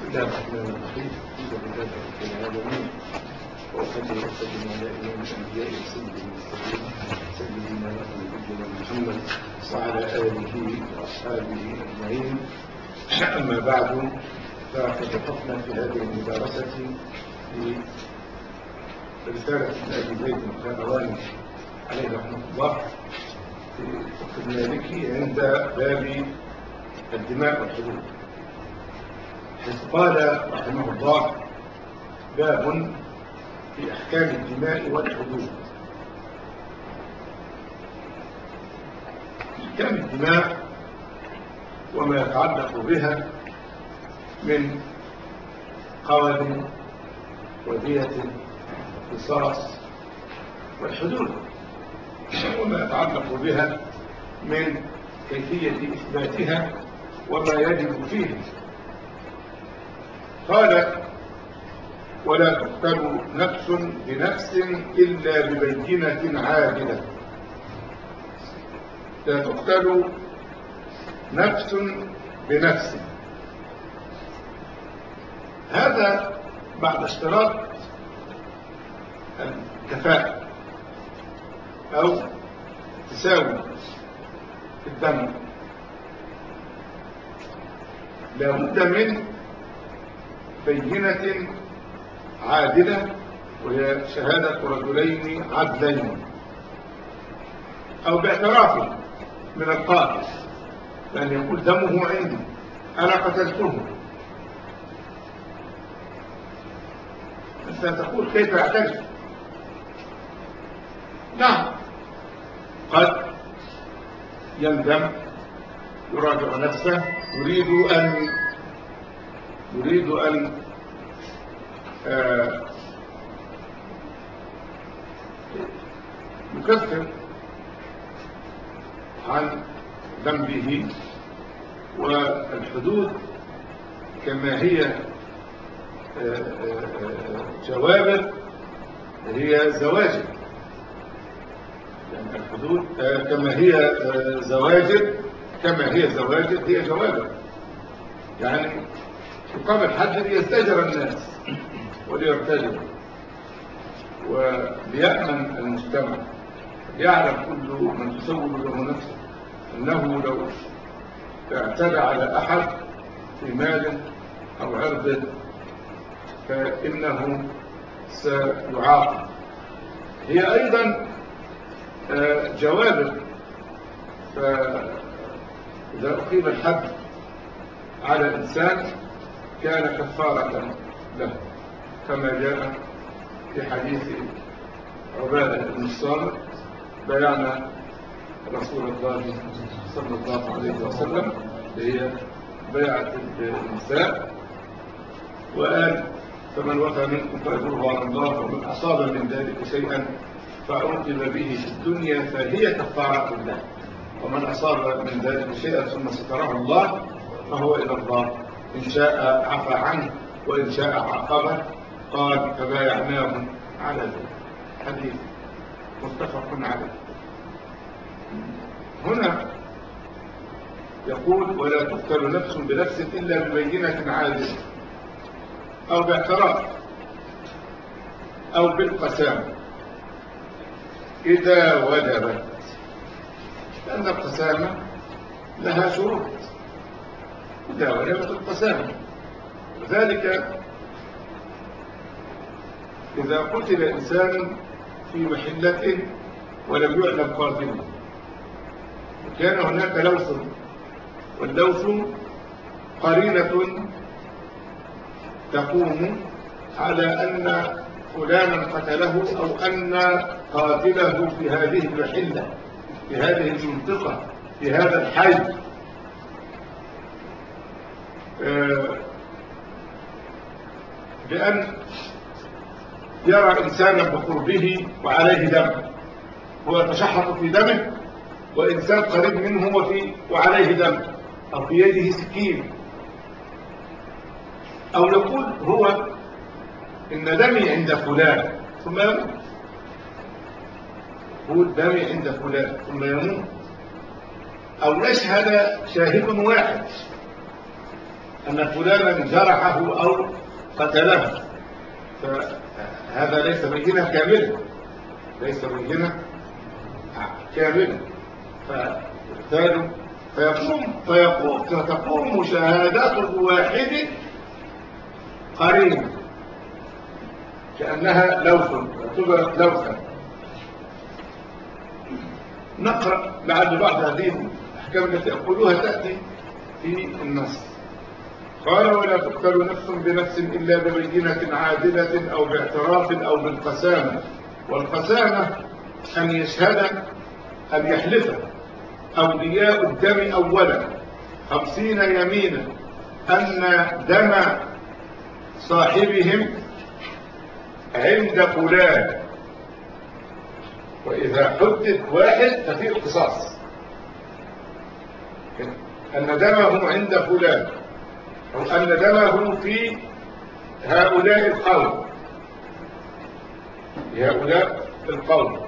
الله الرحمن الرحيم. الحمد لله رب العالمين، وأصلي وأسلم على إمام الأنبياء وسيد المرسلين سيدنا ونبينا محمد وعلى آله وأصحابه أجمعين. أما بعد، فقد وقفنا في هذه المدارسة في رسالة أبي زيد القيرواني عليه رحمة الله في فقه المالكي عند باب الدماء والحدود، حيث قال رحمه الله: باب في أحكام الدماء والحدود. أحكام الدماء وما يتعلق بها من قول ودية قصاص، والحدود وما يتعلق بها من كيفية إثباتها وما يجب فيه. قال: ولا تقتل نفس بنفس إلا ببينة عادلة. لا تقتل نفس بنفس، هذا بعد اشتراط الكفاءة أو تساوي في الدم. لا بد من بينة عادلة، وهي شهادة رجلين عدلين، أو باعتراف من القاتل، لأن يقول دمه عندي، أنا قتلته. أنت تقول كيف يعترف؟ نعم، قد يندم، يراجع نفسه، يريد أن يكفر عن ذنبه. والحدود كما هي جوابر هي زواجر، يعني الحدود كما هي زواجر هي جوابر، يعني يقام الحد ليستأجر الناس وليرتجل وليأمن المجتمع، يعلم كل من تسول له نفسه أنه لو اعتدى على أحد في مال أو عرض فإنه سيعاقب. هي أيضا جوابر، فإذا أقيم الحد على إنسان كان كفارة له، كما جاء في حديث عبادة بن الصامت: بايعنا رسول الله صلى الله عليه وسلم، هي بيعة النساء، وقال: فمن وفى منكم فأجره على الله، ومن أصاب من ذلك شيئا فعوقب به في الدنيا فهي كفارة له، ومن أصاب من ذلك شيئا ثم ستره الله فهو إلى الله، إن شاء عفى عنه وإن شاء عاقبه. قال: فبايعناه على ذلك. حديث متفق عليه. هنا يقول: ولا تقتل نفس بنفس إلا ببينة عادلة، أو باعتراف، أو بالقسامة إذا وجبت، لأن القسامة لها شروط إذا وجبت القسامة. وذلك إذا قتل إنسان في محلة ولم يعلم قاتله، وكان هناك لوث، واللوث قرينة تقوم على أن فلانا قتله، أو أن قاتله في هذه المحلة، في هذه المنطقة، في هذا الحي، بأن يرى إنسانا بقربه وعليه دم، هو يتشحط في دمه، وإنسان قريب منه وعليه دم، أو في يده سكين، أو يقول هو إن دمي عند فلان ثم يموت، يقول دمي عند فلان ثم يموت، أو يشهد شاهد واحد أن فلانا جرحه أو قتله، فهذا ليس بينة كاملة، ليس بينة كاملة. فتقوم مشاهدات الواحد قرينة كأنها تعتبر لوثا. نقرأ لعل بعض هذه الأحكام التي أقولها تأتي في النص. قال: ولا تقتل نفس بنفس إلا ببينة عادلة أو باعتراف أو بالقسامة. والقسامة أن يشهد، أن يحلف أولياء الدم أولا 50 يمينا أن دم صاحبهم عند فلان، وإذا حدد واحد ففيه القصاص، أن دمه عند فلان أو أن دمه في هؤلاء القوم.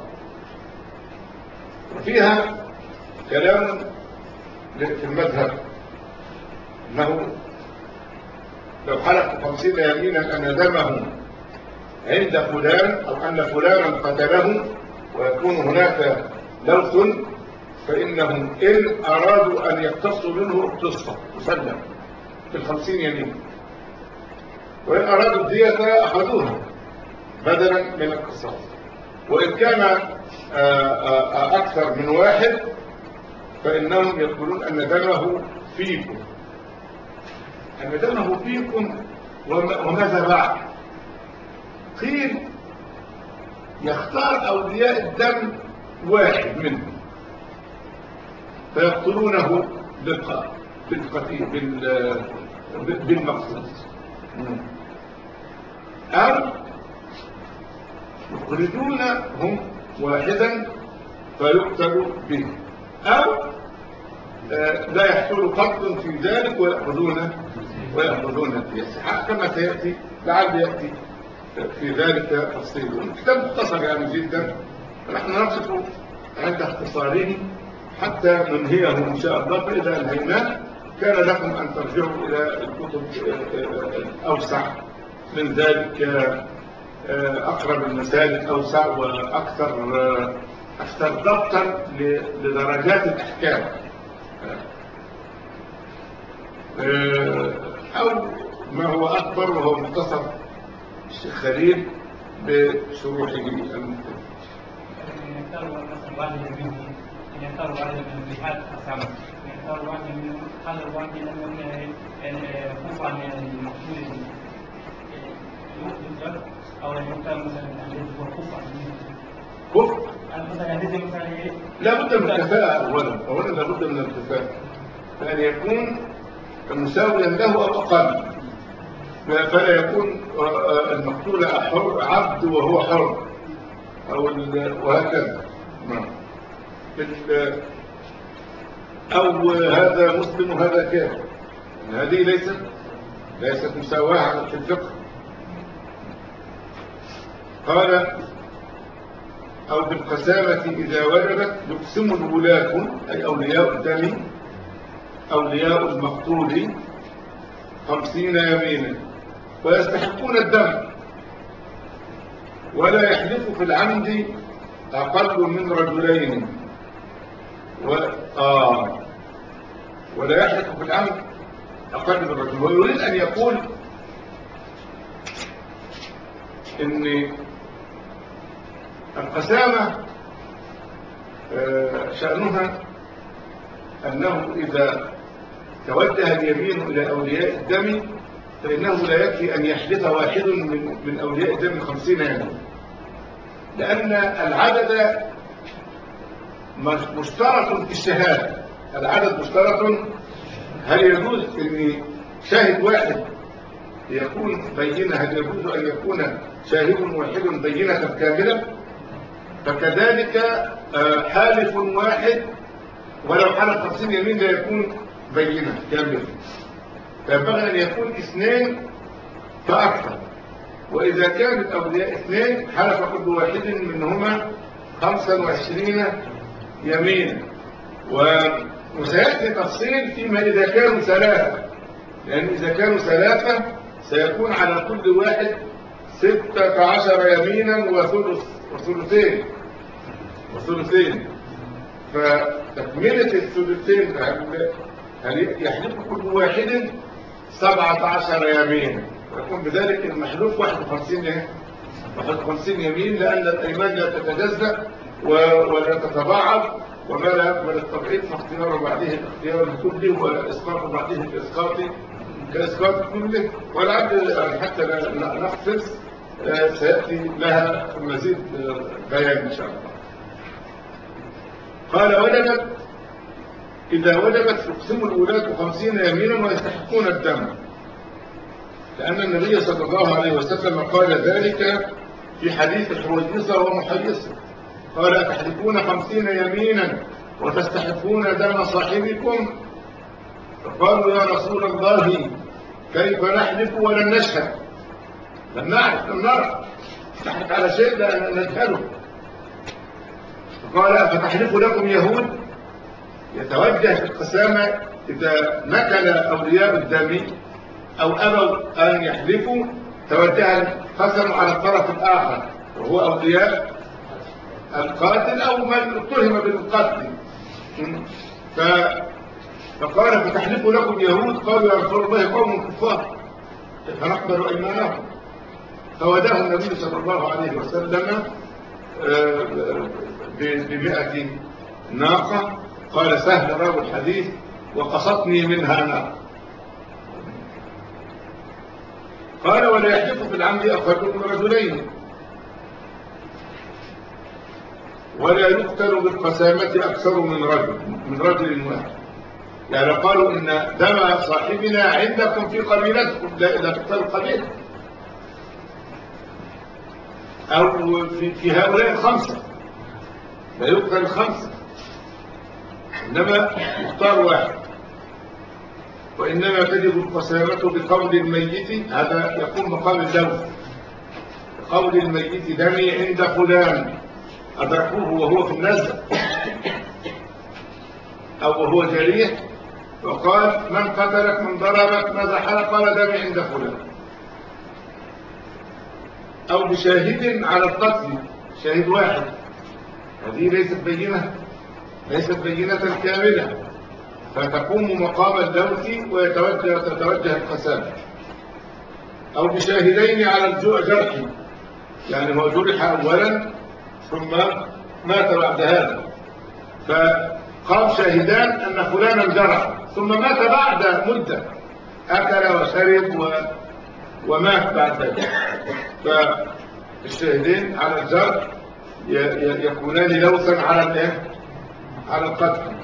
وفيها كلام في المذهب أنه لو حلف 50 يمينا أن دمه عند فلان أو أن فلانا قتله ويكون هناك لوث، فإنهم إن أرادوا أن يقتصوا منه اقتصوا مسلم في 50 يمين، وإن أرادوا الدية أخذوها بدلا من القصاص. وإن كان أكثر من واحد فإنهم يقولون أن دمه فيكم، أن دمه فيكم. وماذا بعد؟ قيل يختار أولياء الدم واحد منهم فيقتلونه بالمقصود، أو يخرجون هم واحدا فيقتل به، أو لا يحصل قتل في ذلك ويأخذون الدية كما سيأتي، لعل يأتي في ذلك تفصيل. الكتاب مختصر يعني جدا، ونحن نقف عند اختصاره حتى ننهيه إن شاء الله. فإذا انهيناه كان لكم أن ترجعوا إلى الكتب الأوسع من ذلك، أقرب المسالك أوسع وأكثر ضبطا لدرجات الأحكام، أو ما هو أكبر وهو مختصر الشيخ خليل بشروحه المختلفة. يختار واحد من الجهات السابقة، يختار واحد من هذا الواحد لم يكف عن المقصود يوقف أو يختار مثلا الذي هو كف عن كف. لا بد من الكفاءة أولا لا بد من الكفاءة، فأن يكون مساويا له أو أقل، فلا يكون المقتول عبد وهو حر وهكذا، أو هذا مسلم وهذا كافر. هذه ليست مساواة في الفقه. قال: أو بالقسامة إذا وجبت يقسم الولاة، أي أولياء الدم أولياء المقتول 50 يمينا ويستحقون الدم، ولا يحلف في العمد أقل من رجلين، ولا يحلف في العمد أقل من رجل. ويريد أن يقول إن القسامة شأنها أنه إذا توجه اليمين إلى أولياء الدم فإنه لا يكفي أن يحلف واحد من أولياء الدم 50 يمين، لأن العدد مشترك في الشهادة. العدد مشترك. هل يجوز أن شاهد واحد يكون بينة؟ هل يجوز أن يكون شاهد واحد بينة كاملة؟ فكذلك حالف واحد ولو حلف 50 يمين لا يكون بينة كاملة، فينبغي أن يكون 2 فأكثر. وإذا كانت أولياء 2 حلف كل واحد منهما 25 يمين. وسيأتي تفصيل فيما إذا كانوا 3، لأن إذا كانوا 3 سيكون على كل واحد 16 يمينا وثلثين. فتكملة الثلثين هل يحلف كل واحد 17 يمين، ويكون بذلك المحلوف 51 يمين، لأن الأيمان لا تتجزأ ولا تتباعد، وما لا يقبل التبعيد فاختيار بعده الاختيار كله وإسقاط بعده كإسقاط كله. والعبد حتى نحفظ سيأتي لها مزيد بيان إن شاء الله. قال إذا وجبت تقسم الولاة 50 يمينا ويستحقون الدم، لأن النبي صلى الله عليه وسلم قال ذلك في حديث حويصة ومحيصة، قال أتحلفون 50 يمينا وتستحقون دم صاحبكم؟ فقالوا يا رسول الله كيف نحلف ولن نشهد؟ لم نعرف، لم نرى، نحلف على شيء لا نجهله. فقال فتحلف لكم يهود؟ يتوجه في القسامة إذا نكل أولياء الدم أو أبوا أن يحلفوا توجه القسم على الطرف الآخر وهو أولياء القاتل أو من اتهم بالقتل. فقال فتحلف لكم يهود؟ قالوا يا رسول الله قوم كفار فنقبل أيمانهم. فوداه النبي صلى الله عليه وسلم ب100 ناقة. قال سهل راوي الحديث وقصتني منها ناقة. قال ولا يحلف في العمد أقل من رجلين، ولا يقتل بالقسامة أكثر من رجل واحد. يعني قالوا إن دم صاحبنا عندكم في قبيلتكم لا تقتل قبيلة، أو في هؤلاء 5 لا يقتل 5، إنما يختار واحد. وإنما تجب القسامة بقول الميت، هذا يكون مقام اللوث، قول الميت دمي عند فلان أدركوه وهو في النزع أو وهو جريح، وقال من قتلك من ضربك ماذا حال؟ قال دمي عند فلان. أو بشاهد على القتل، شاهد واحد، هذه ليست بينة كاملة، فتقوم مقام اللوث وتتوجه القسامة. أو بشاهدين على الجرح، يعني هو جرح أولا ثم مات بعد هذا، فقام شاهدان أن فلانا جرح ثم مات بعد مدة، أكل وشرب ومات بعد ذلك. فالشاهدين على الجرح يكونان لوثا على القتل.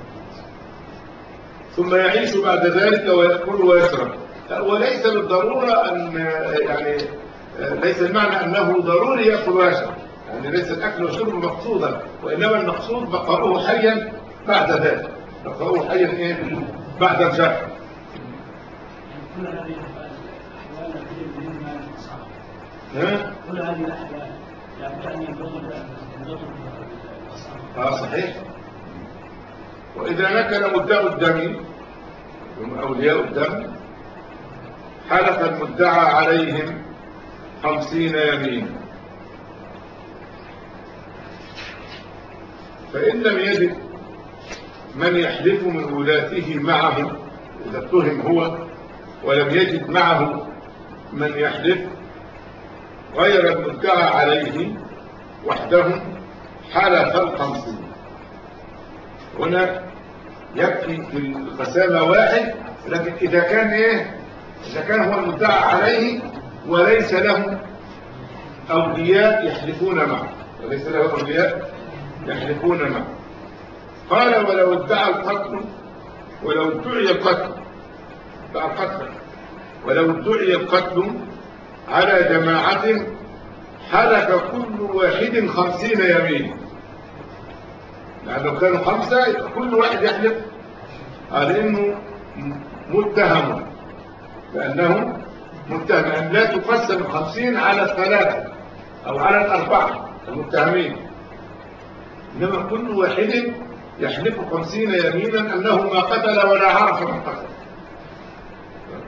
ثم يعيش بعد ذلك ويأكل ويشرب. وليس بالضرورة أن يعني ليس المعنى أنه ضروري يأكل ويشرب، يعني ليس الأكل والشرب مقصودا، وإنما المقصود بقاؤه حيا بعد ذلك، بقاؤه حيا بعد الجرح. كل هذه الأحوال كل هذه الأحوال لابد أن ينضبط صحيح. وإذا نكل مدعي الدم، هم أولياء الدم، حلف المدعى عليهم 50 يمين، فإن لم يجد من يحلف من ولاته معه، إذا اتهم هو ولم يجد معه من يحلف غير المدعى عليه وحدهم، حلف 50. هنا يكفي في القسامة واحد، لكن إذا كان هو المدعى عليه وليس له أولياء يحلفون معه، قال ولو ادعى القتل، ولو ادعي القتل على جماعة حلف كل واحد 50 يمين. يعني لو كانوا 5 كل واحد يحلف على انه متهم، لانه متهم، أن لا تقسم 50 على 3 او على 4 المتهمين، انما كل واحد يحلف 50 يمينا انه ما قتل ولا عرف من قتل.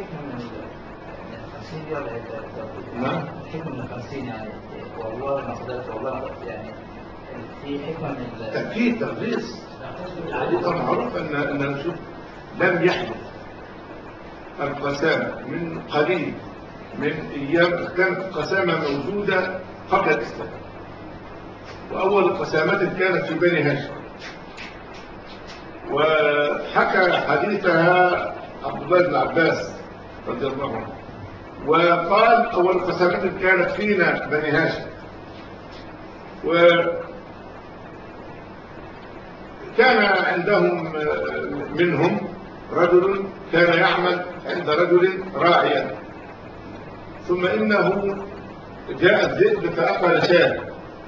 حكمة من 50 دي ولا ايه؟ نعم. حكمة من 50 يعني والله ما قدرت والله يعني في حكمة من تأكيد تغليظ. الحقيقة معروف أن شوف لم يحدث القسامة من قليل من أيام كانت القسامة موجودة قبل الإسلام، وأول القسامات كانت في بني هاشم، وحكى حديثها عبد الله بن عباس رضي الله عنه، وقال أول القسامات كانت فينا بني هاشم. وكان عندهم منهم رجل كان يعمل عند رجل راعيا، ثم إنه جاء الذئب فأكل شاة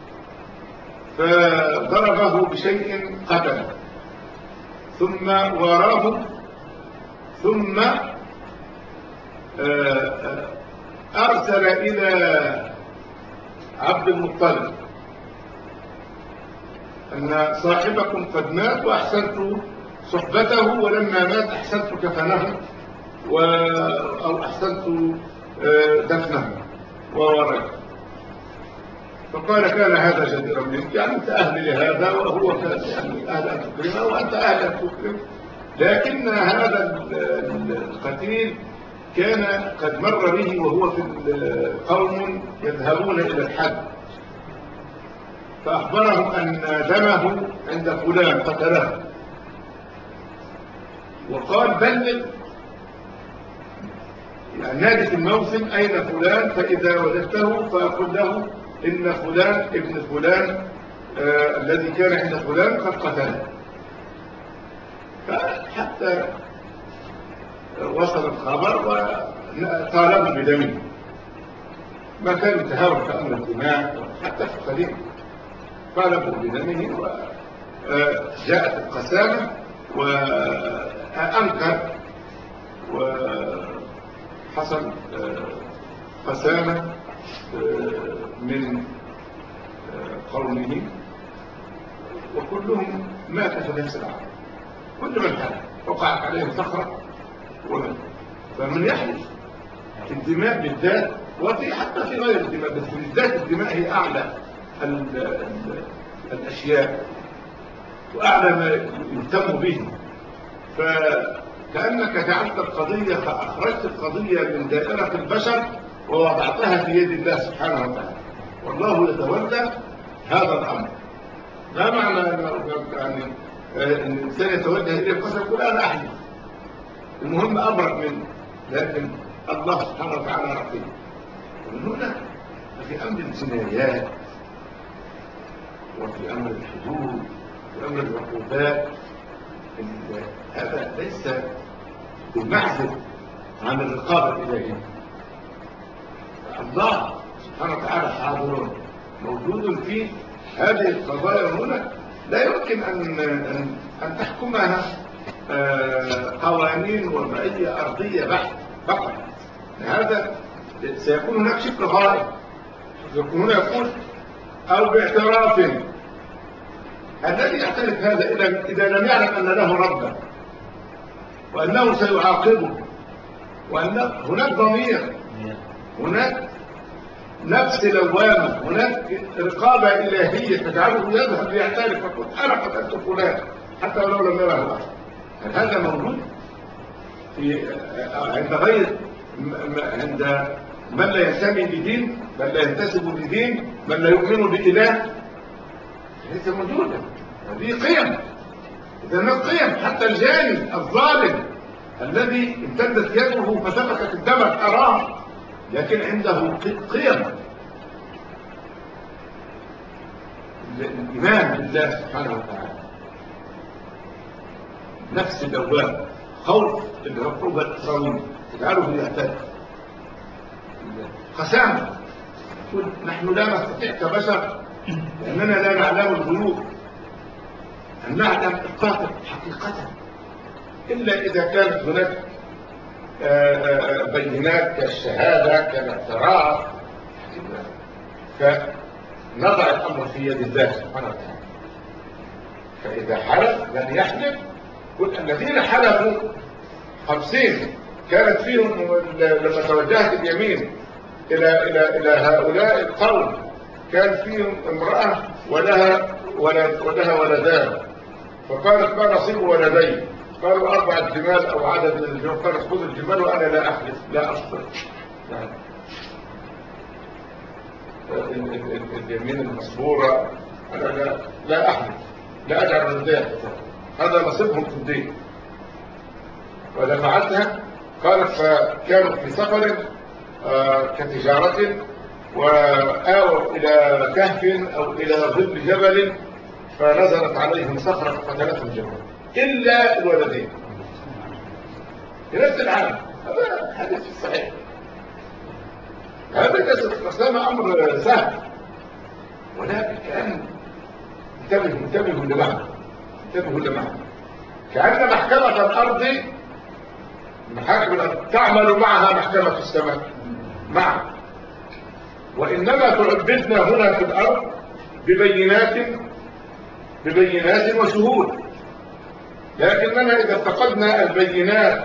فضربه بشيء قتله، ثم وراه، ثم أرسل إلى عبد المطلب أن صاحبكم قد مات وأحسنت صحبته، ولما مات أحسنت كفنه أو أحسنت دفنه وورده. فقال كان هذا جديرا منك، يعني أنت أهل لهذا وهو كان يعني أهل أن تكرمه وأنت أهل أن تكرمه، لكن هذا القتيل كان قد مر به وهو في قوم يذهبون إلى الحج، فأخبرهم أن دمه عند فلان قتله، وقال بلغ يعني نادي في الموسم أين فلان، فإذا وجدته فأقول له إن فلان ابن فلان الذي كان عند فلان قد قتله. فحتى وصل الخبر وطالبوا بدمه، ما كانوا يتهاون في أمر الدماء حتى في القديم، طالبوا بدمه وجاءت القسامة وأنكر، وحصل قسامة من قومه وكلهم مات في نفس العام، كل من حدث وقعت عليهم صخرة ومن. فمن يحدث في الدماء بالذات، وفي حتى في غير الدماء، بس بالذات الدماء هي أعلى الأشياء وأعلى ما يهتم به. فكأنك جعلت القضية فأخرجت القضية من دائرة البشر ووضعتها في يد الله سبحانه وتعالى، والله يتولى هذا الأمر. لا معنى يعني أن الإنسان يتوجه إليه القسم يقول أنا أحلف، المهم أبرك منه، لكن الله سبحانه وتعالى رقيب. ومن هنا في أمر الجنايات وفي أمر الحدود وفي أمر العقوبات هذا ليس بمعزل عن الرقابة الإلهية. الله سبحانه وتعالى حاضر موجود في هذه القضايا، هنا لا يمكن أن تحكمها قوانين ومعية أرضية بحت فقط. هذا سيكون هناك شق غائب، هنا يقول أو باعتراف. الذي يعترف هذا إذا لم يعلم أن له ربا وأنه سيعاقبه وأن هناك ضمير، هناك نفس لوامة، هناك رقابة إلهية تجعله يذهب ليعترف ويقول أنا قتلت فلان حتى ولو لم يره أحد. هذا موجود عند غير عند من لا ينتمي لدين، من لا ينتسب لدين، من لا يؤمن بإله، ليس موجودة. هذه قيم، إذا ما قيم. حتى الجاني الظالم الذي امتدت يده فسفكت الدم حرام، لكن عنده قيم الإيمان بالله سبحانه وتعالى، نفس الأواب، خوف العقوبة الإسرائيلية تجعله يهتد. قسامة يقول نحن لا نستطيع كبشر لأننا لا نعلم الغيوب أن نعلم القاتل حقيقة إلا إذا كانت هناك بينات كالشهادة كالاعتراف، فنضع الأمر في يد الله سبحانه وتعالى. فإذا حلف لن يحلف، قل الذين حلفوا 50 كانت فيهم لما توجهت اليمين إلى هؤلاء القوم كان فيهم امرأة ولها ولدان، فقالت ما نصيب ولدين؟ قالوا 4 جمال أو عدد من الجمال. قالت خذ الجمال وأنا لا أحلف لا أصبر. يعني اليمين المصبورة أنا لا أحلف لا أجعل الدين، هذا نصيبهم في الدين. ودفعتها. قالت فكانوا في سفر كتجارة وآووا إلى كهف أو إلى ظل جبل فنزلت عليهم صخرة فقتلتهم الجبل إلا الولدين في نفس العام. هذا حديث صحيح. هذا قصة الإسلام أمر سهل، ولكن كأن انتبهوا لمعنى كأن محكمة الأرض محاكم الأرض تعمل معها محكمة السماء معا، وإنما تعبدنا هنا في الأرض ببينات وشهود، لكننا إذا افتقدنا البينات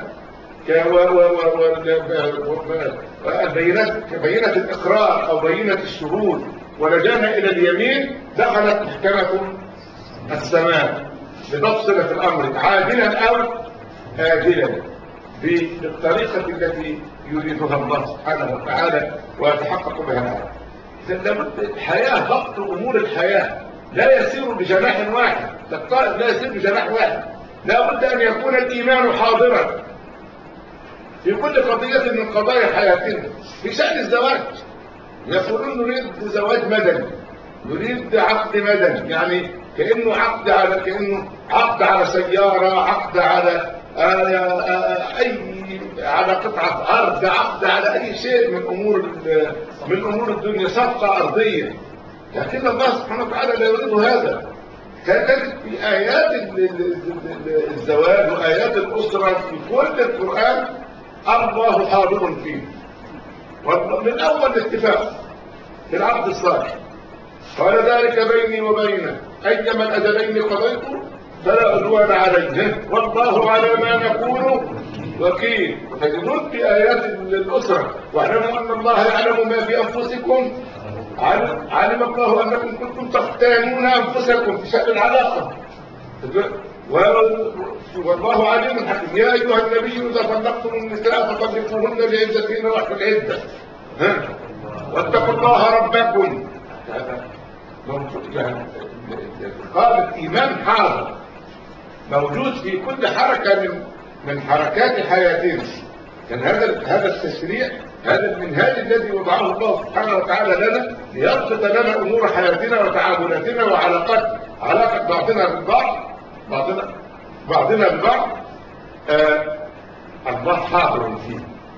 كبينة الإقرار أو بينة الشهود ولجأنا إلى اليمين دخلت محكمة السماء لتفصل في الأمر عاجلا أو آجلا بالطريقة التي يريدها الله سبحانه وتعالى ويتحقق بها لابد الحياة ضبط أمور الحياة لا يسير بجناح واحد، الطائر لا يسير بجناح واحد، لابد أن يكون الإيمان حاضرا في كل قضية من قضايا حياتنا. في شأن الزواج يقولون نريد زواج مدني، نريد عقد مدني، يعني كأنه عقد على سيارة، عقد على على قطعة أرض، عقد على أي شيء من أمور الدنيا، صفقة أرضية. لكن الله سبحانه وتعالى لا يريد هذا. كانت في آيات الزواج وآيات الأسرة في كل القرآن الله حاضر فيه، ومن أول الاتفاق في العقد الصالح قال ذلك بيني وبينه أيما الأجلين قضيت فلا عدوان عليه والله على ما نقول وكيل. وتجدون في آيات الأسرة واعلموا أن الله يعلم ما في أنفسكم، علم الله أنكم كنتم تختانون أنفسكم في شأن العلاقة، والله عليم حكيم. يا أيها النبي إذا طلقتم النساء فطلقوهن لعدتهن وقت العدة واتقوا الله ربكم. هذا قال الإيمان حاضر موجود في كل حركة من حركات حياتنا. كان هذا التشريع، هذا المنهاج الذي وضعه الله سبحانه وتعالى لنا ليضبط لنا أمور حياتنا وتعاملاتنا وعلاقات بعضنا بالبعض الله حاضر فيه.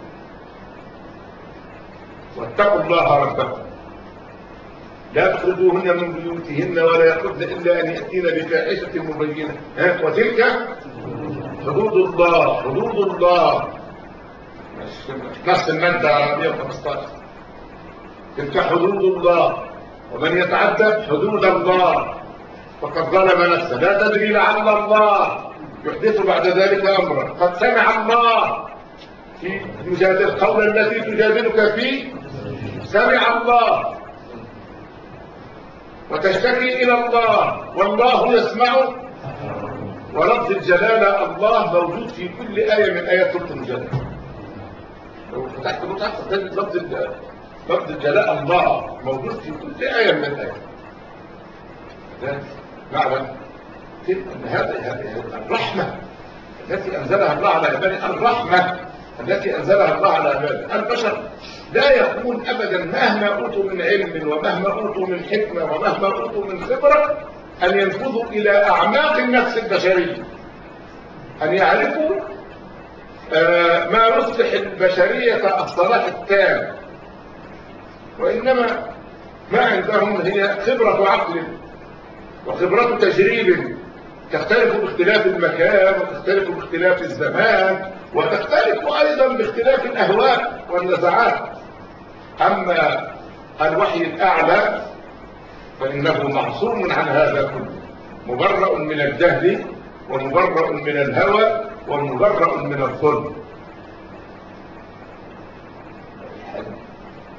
واتقوا الله ربكم لا تخرجوهن من بيوتهن ولا يخرجن إلا أن يأتين بفاحشة مبينة وتلك حدود الله نفس المادة 115. تلك حدود الله ومن يتعدى حدود الله فقد ظلم نفسه. لا تدري لعل الله يحدث بعد ذلك أمرا. قد سمع الله في قول التي تجادلك فيه، سمع الله وتشتكي إلى الله والله يسمع. ولفظ الجلالة الله موجود في كل آية من آيات سورة المجادلة. لو فتحت المصحف تجد لفظ الجلالة الله موجود في كل آية من الآيات. نعلم أن هذه الرحمة التي أنزلها الله على عباده، الرحمة التي أنزلها الله على عباده. البشر لا يكون أبدا مهما أوتوا من علم ومهما أوتوا من حكمة ومهما أوتوا من خبرة أن ينفذوا إلى أعماق النفس البشرية، أن يعرفوا ما يصلح البشرية الصلاح التام. وإنما ما عندهم هي خبرة عقل وخبرة تجريب تختلف باختلاف المكان وتختلف باختلاف الزمان وتختلف أيضا باختلاف الأهواء والنزعات. أما الوحي الأعلى فإنه معصوم عن هذا كله، مبرأ من الجهل ومبرأ من الهوى ومبرأ من الظلم.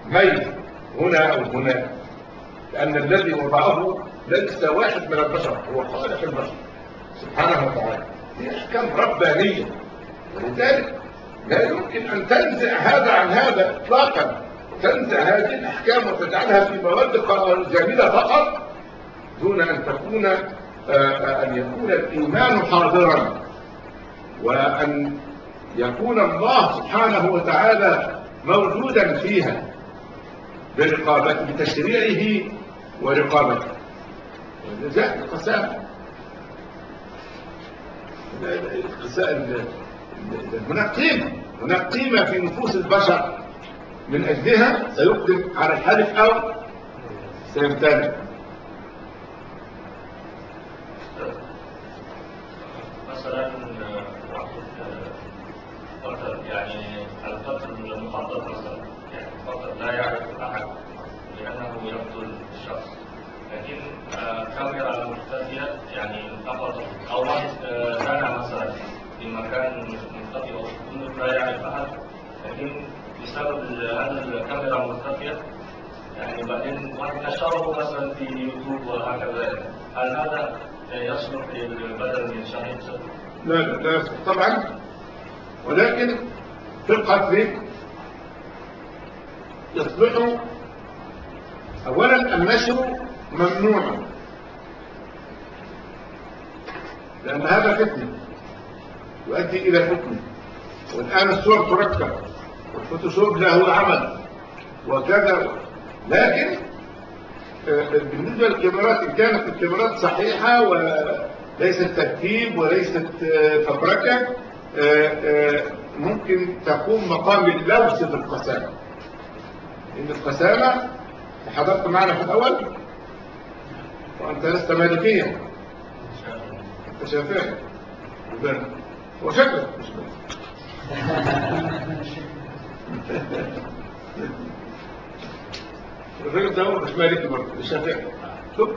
ميل هنا أو هنا، لأن الذي وضعه ليس واحد من البشر، هو خالق البشر سبحانه وتعالى. دي أحكام ربانية، ولذلك لا يمكن أن تنزع هذا عن هذا إطلاقا، تنزع هذه الأحكام وتجعلها في مواد جامدة فقط دون أن تكون أن يكون الإيمان حاضرا، وأن يكون الله سبحانه وتعالى موجودا فيها برقابته، بتشريعه ورقابته. ولذلك القسامة هناك قيمة في نفوس البشر من أجلها سيقدم على الحلف أو سيمتنع. مثلا قتل، يعني القتل المخطط مثلا، يعني قتل لا يعرف أحد بأنه يقتل الشخص، لكن كاميرا مختفية يعني فقط، أو واحد زنى مثلا في مكان مختفي وكله لا يعرف أحد، لكن بسبب هذه الكاميرا المختفية يعني بعدين واحد نشره مثلا في يوتيوب وهكذا، هل هذا يصلح للبدل من شهيد؟ لا يصلح طبعا، ولكن في القتل يصلح أولا النشر ممنوع، لأن هذا فتنة يؤدي إلى فتنة، والآن الصور تركب والفوتوشوب له عمل وكذا، لكن بالنسبة للكاميرات إن كانت الكاميرات صحيحة وليست ترتيب وليست فبركة ممكن تقوم مقام اللوث في القسامة. إن القسامة حضرت معنا في الأول وأنت لست مالكيا، أنت شافعي وشكلك مش بس الرجل ده هو مش مالكي برضه، مش شافعي. شوف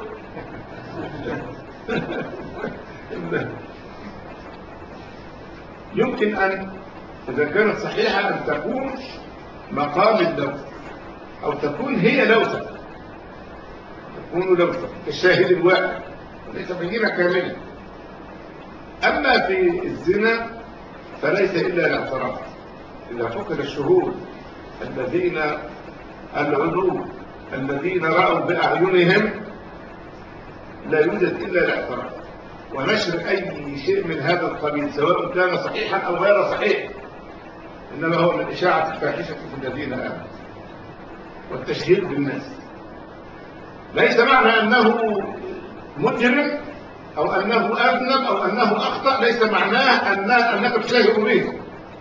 يمكن أن إذا كانت صحيحة أن تكون مقام اللوث، أو تكون هي لوثة، تكون لوثة كالشاهد الواحد وليس بينة كاملة. أما في الزنا فليس إلا الاعتراف، إذا فقد الشهود الذين العدو الذين رأوا بأعينهم لا يوجد إلا الاعتراف، ونشر أي شيء من هذا القبيل سواء كان صحيحا أو غير صحيح إنما هو من إشاعة الفاحشة في الذين آمنوا والتشهير بالناس. ليس معنى أنه مجرم أو أنه أذنب أو أنه أخطأ، ليس معناه أنك تشاهد به.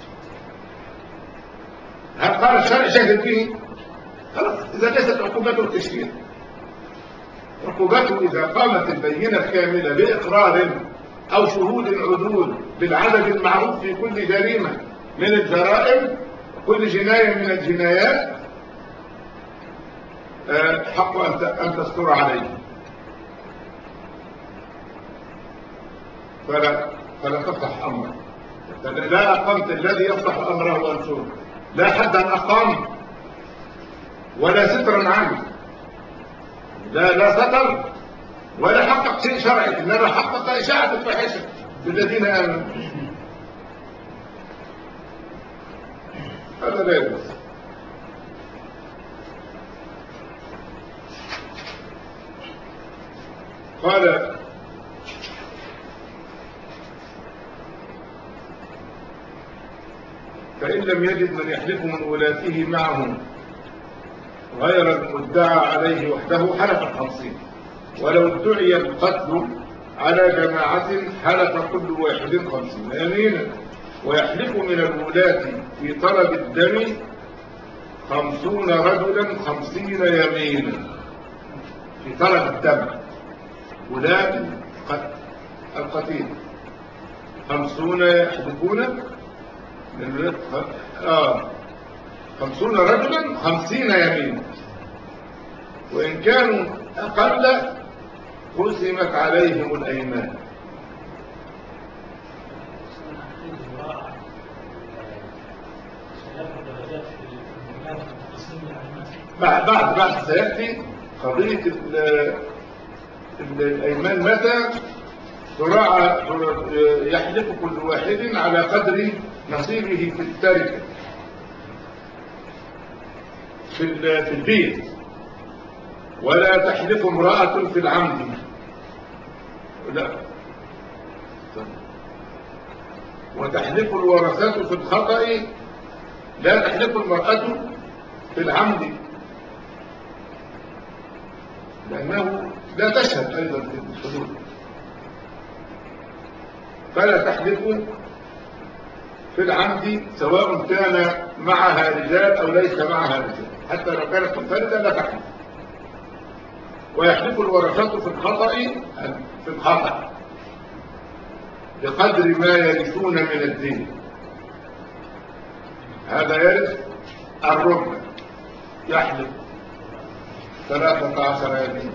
هل قال الشرع شاهد به؟ خلاص، إذا ليست عقوبته التشهير. عقوبته إذا قامت البينة كاملة بإقرار أو شهود عدول بالعدد المعروف في كل جريمة من الجرائم وكل جناية من الجنايات، حق أن تستر عليه، فلا تفتح أمره. لا أقمت الذي يفتح أمره وانشره، لا حدا أقام ولا سترا عنه، لا ستر ولا حقق شيء شرعي، إنما حقق إشاعة الفاحشة بالذين آمنوا. هذا لا يجوز. قال فإن لم يجد من يحلف من ولاته معه غير المدعى عليه وحده حلف 50، ولو ادعي القتل على جماعة حلف كل واحد 50 يمينا، ويحلف من الولاة في طلب الدم 50 رجلا 50 يمينا في طلب الدم. ولاة القتيل 50 يحلفون 50 رجلا 50 يمينا، وإن كانوا أقل قسمت عليهم الأيمان. بعد سيأتي قضية الأيمان متى تراعى يحلف كل واحد على قدر نصيبه في التركة في البيت، ولا تحلف امرأة في العمد. لا، وتحلف الورثات في الخطأ، لا تحلف المرأة في العمد لأنه لا تشهد أيضا في الحدود، فلا تحلف في العمد سواء كان معها رجال أو ليس معها رجال، حتى لو كانت منفردة لا تحلف. ويحلف الورثات في الخطأ بقدر ما يرثون من الدين. هذا يرث الربع، يحلف 13 يمين،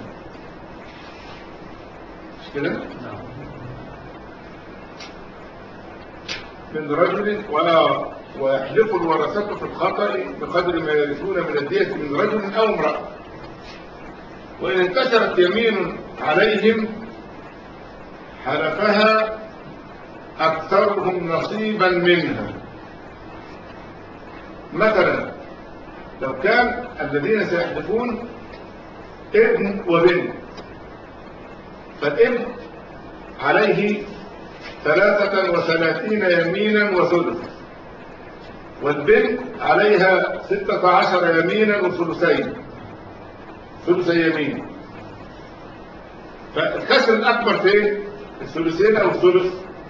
مش كده؟ من رجل ويحلف الورثة في الخطأ بقدر ما يرثون من الدية من رجل أو امرأة. وإن انتشرت يمين عليهم حلفها أكثرهم نصيبا منها. مثلا لو كان الذين سيحلفون ابن وبنت، فالابن عليه 33 يمينا وثلث، والبنت عليها 16 يمينا وثلثين، ثلثي يمين. فالكسر الأكبر فين؟ الثلثين أو الثلث؟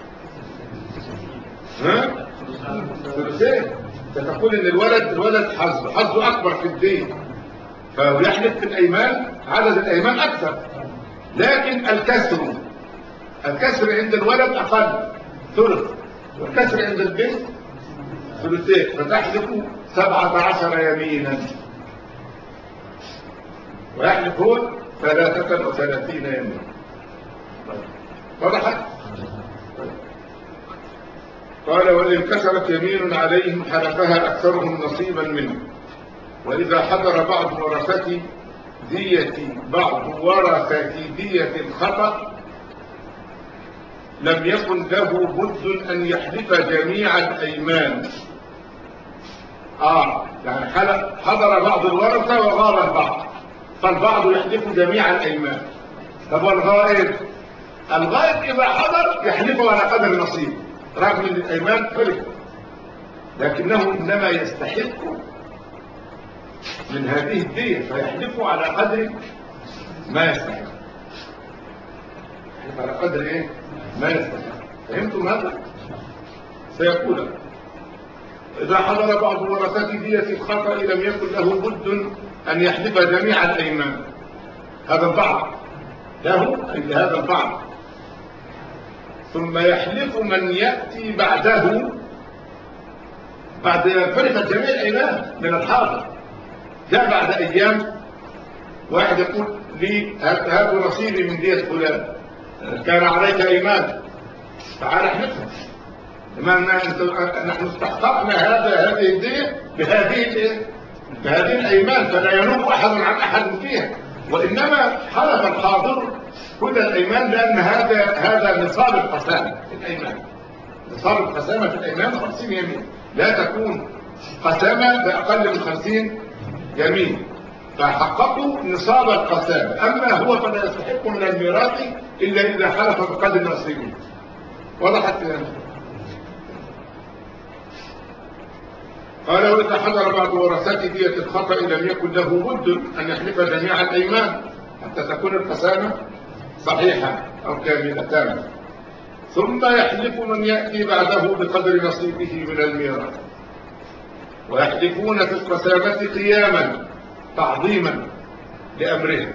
ها؟ ثلثين. فتقول إن الولد حظه أكبر في الدين، فيحلف في الأيمان عدد الأيمان أكثر، لكن الكسر عند الولد أقل، ثلث، والكسر عند البنت ثلثين، فتحلف 17 يمينا، ويحلفون 33 يمينا. وضحت؟ قال وإن كسرت يمين عليهم حلفها أكثرهم نصيبا منه. وإذا حضر بعض ورثة دية الخطأ لم يكن له بد أن يحلف جميع الأيمان. يعني حضر بعض الورثة وغاب البعض، فالبعض يحلف جميع الأيمان. طب والغائب؟ الغائب إذا حضر يحلفه على قدر نصيب رغم من الأيمان حلف، لكنه إنما يستحق من هذه الدية فيحلفه على قدر ما يستحق، يحلف على قدر إيه؟ ما يستحق. فهمتم هذا؟ سيقول إذا حضر بعض ورثة دية الخطأ لم يكن له بد أن يحلف جميع الأيمان. هذا البعض له أي هذا البعض، ثم يحلف من يأتي بعده بعد فرقة جميع الأيمان من الحاضر. جاء بعد أيام واحد يقول لي هذا نصيبي من دية فلان، كان عليك أيمان، تعال احلفها، نحن استحققنا هذه الدية بهذه الأيمان، فلا ينوب أحد عن أحد فيها. وإنما حلف الحاضر كل الأيمان لأن هذا نصاب القسامة في الأيمان. نصاب القسامة في الأيمان 50 يمين، لا تكون قسامة بأقل من 50 يمين، فحققوا نصاب القسامة. أما هو فلا يستحق من الميراث إلا إذا حلف بقدر نصيبه. وضحت يعني. قال وإذا حضر بعض ورثات دية الخطأ لم يكن له بد أن يحلف جميع الأيمان حتى تكون القسامة صحيحة أو كاملة، ثم يحلف من يأتي بعده بقدر نصيبه من الميراث. ويحلفون في القسامة قياما تعظيما لأمره.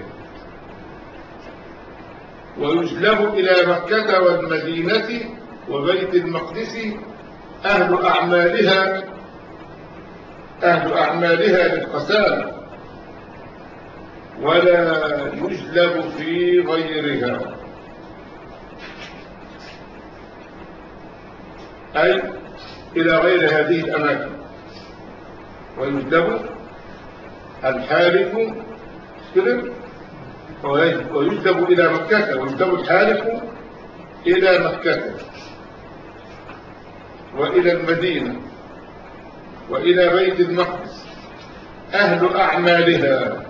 ويجلب إلى مكة والمدينة وبيت المقدس أهل أعمالها للقسامة، ولا يجلب في غيرها، أي إلى غير هذه الأماكن. ويجلب الحالف كده ويجلب إلى مكة، ويجلب الحالف إلى مكة وإلى المدينة وإلى بيت المقدس أهل أعمالها.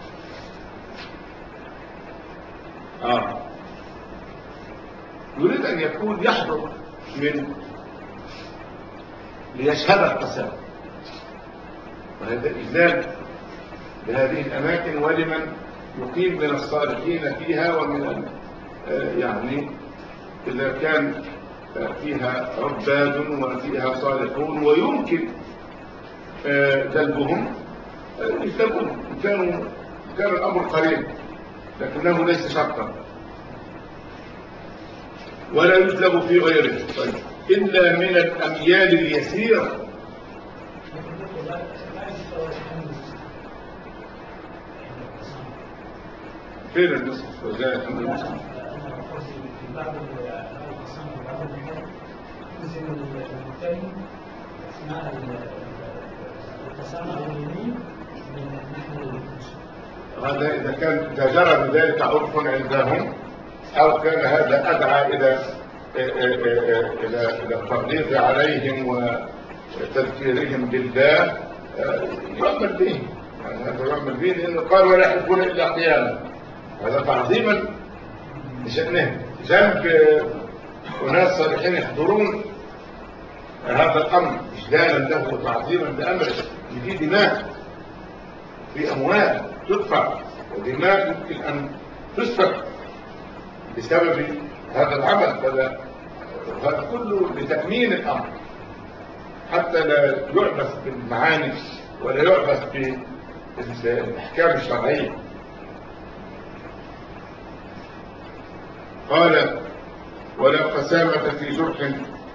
يريد أن يكون يحضر من ليشهد القسام، وهذا إجلال لهذه الأماكن ولمن يقيم من الصالحين فيها، ومن يعني إذا كان فيها عباد وفيها صالحون ويمكن جلبهم يجلبون إن كان الأمر قريب، لكنه ليس شرطا. ولا يجلب في غيره طيب إلا من الأميال اليسيرة. فين النصف وزاء الحمد لله؟ هذا إذا جرى بذلك عرف عندهم، أو كان هذا أدعى إلى الترغيب عليهم وتذكيرهم بالله يعمل به، يعني هذا يعمل به، لأنه قال ولا يحبون إلا قياما، هذا تعظيما لشأنهم جنب أناس صالحين يحضرون هذا الأمر إجلالا له وتعظيما لأمره. في دماء، في أموال تدفع ودماء يمكن أن تسفك بسبب هذا العمل، فهذا كله لتأمين الأمر حتى لا يعبث بالمعاني ولا يعبث بالأحكام الشرعية. قال ولا قسامة في جرح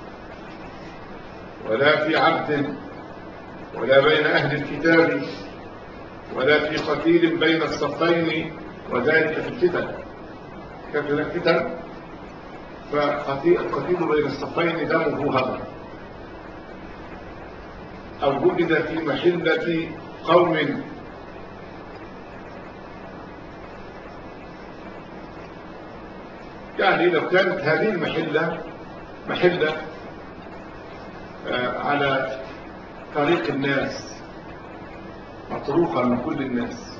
ولا في عبد ولا بين أهل الكتاب ولا في قتيل بين الصفين، وذلك في الفتن. كيف الفتن؟ فالقتيل بين الصفين دمه هدر أو وجد في محلة قوم، يعني لو كانت هذه محلة على طريق الناس مطروقة من كل الناس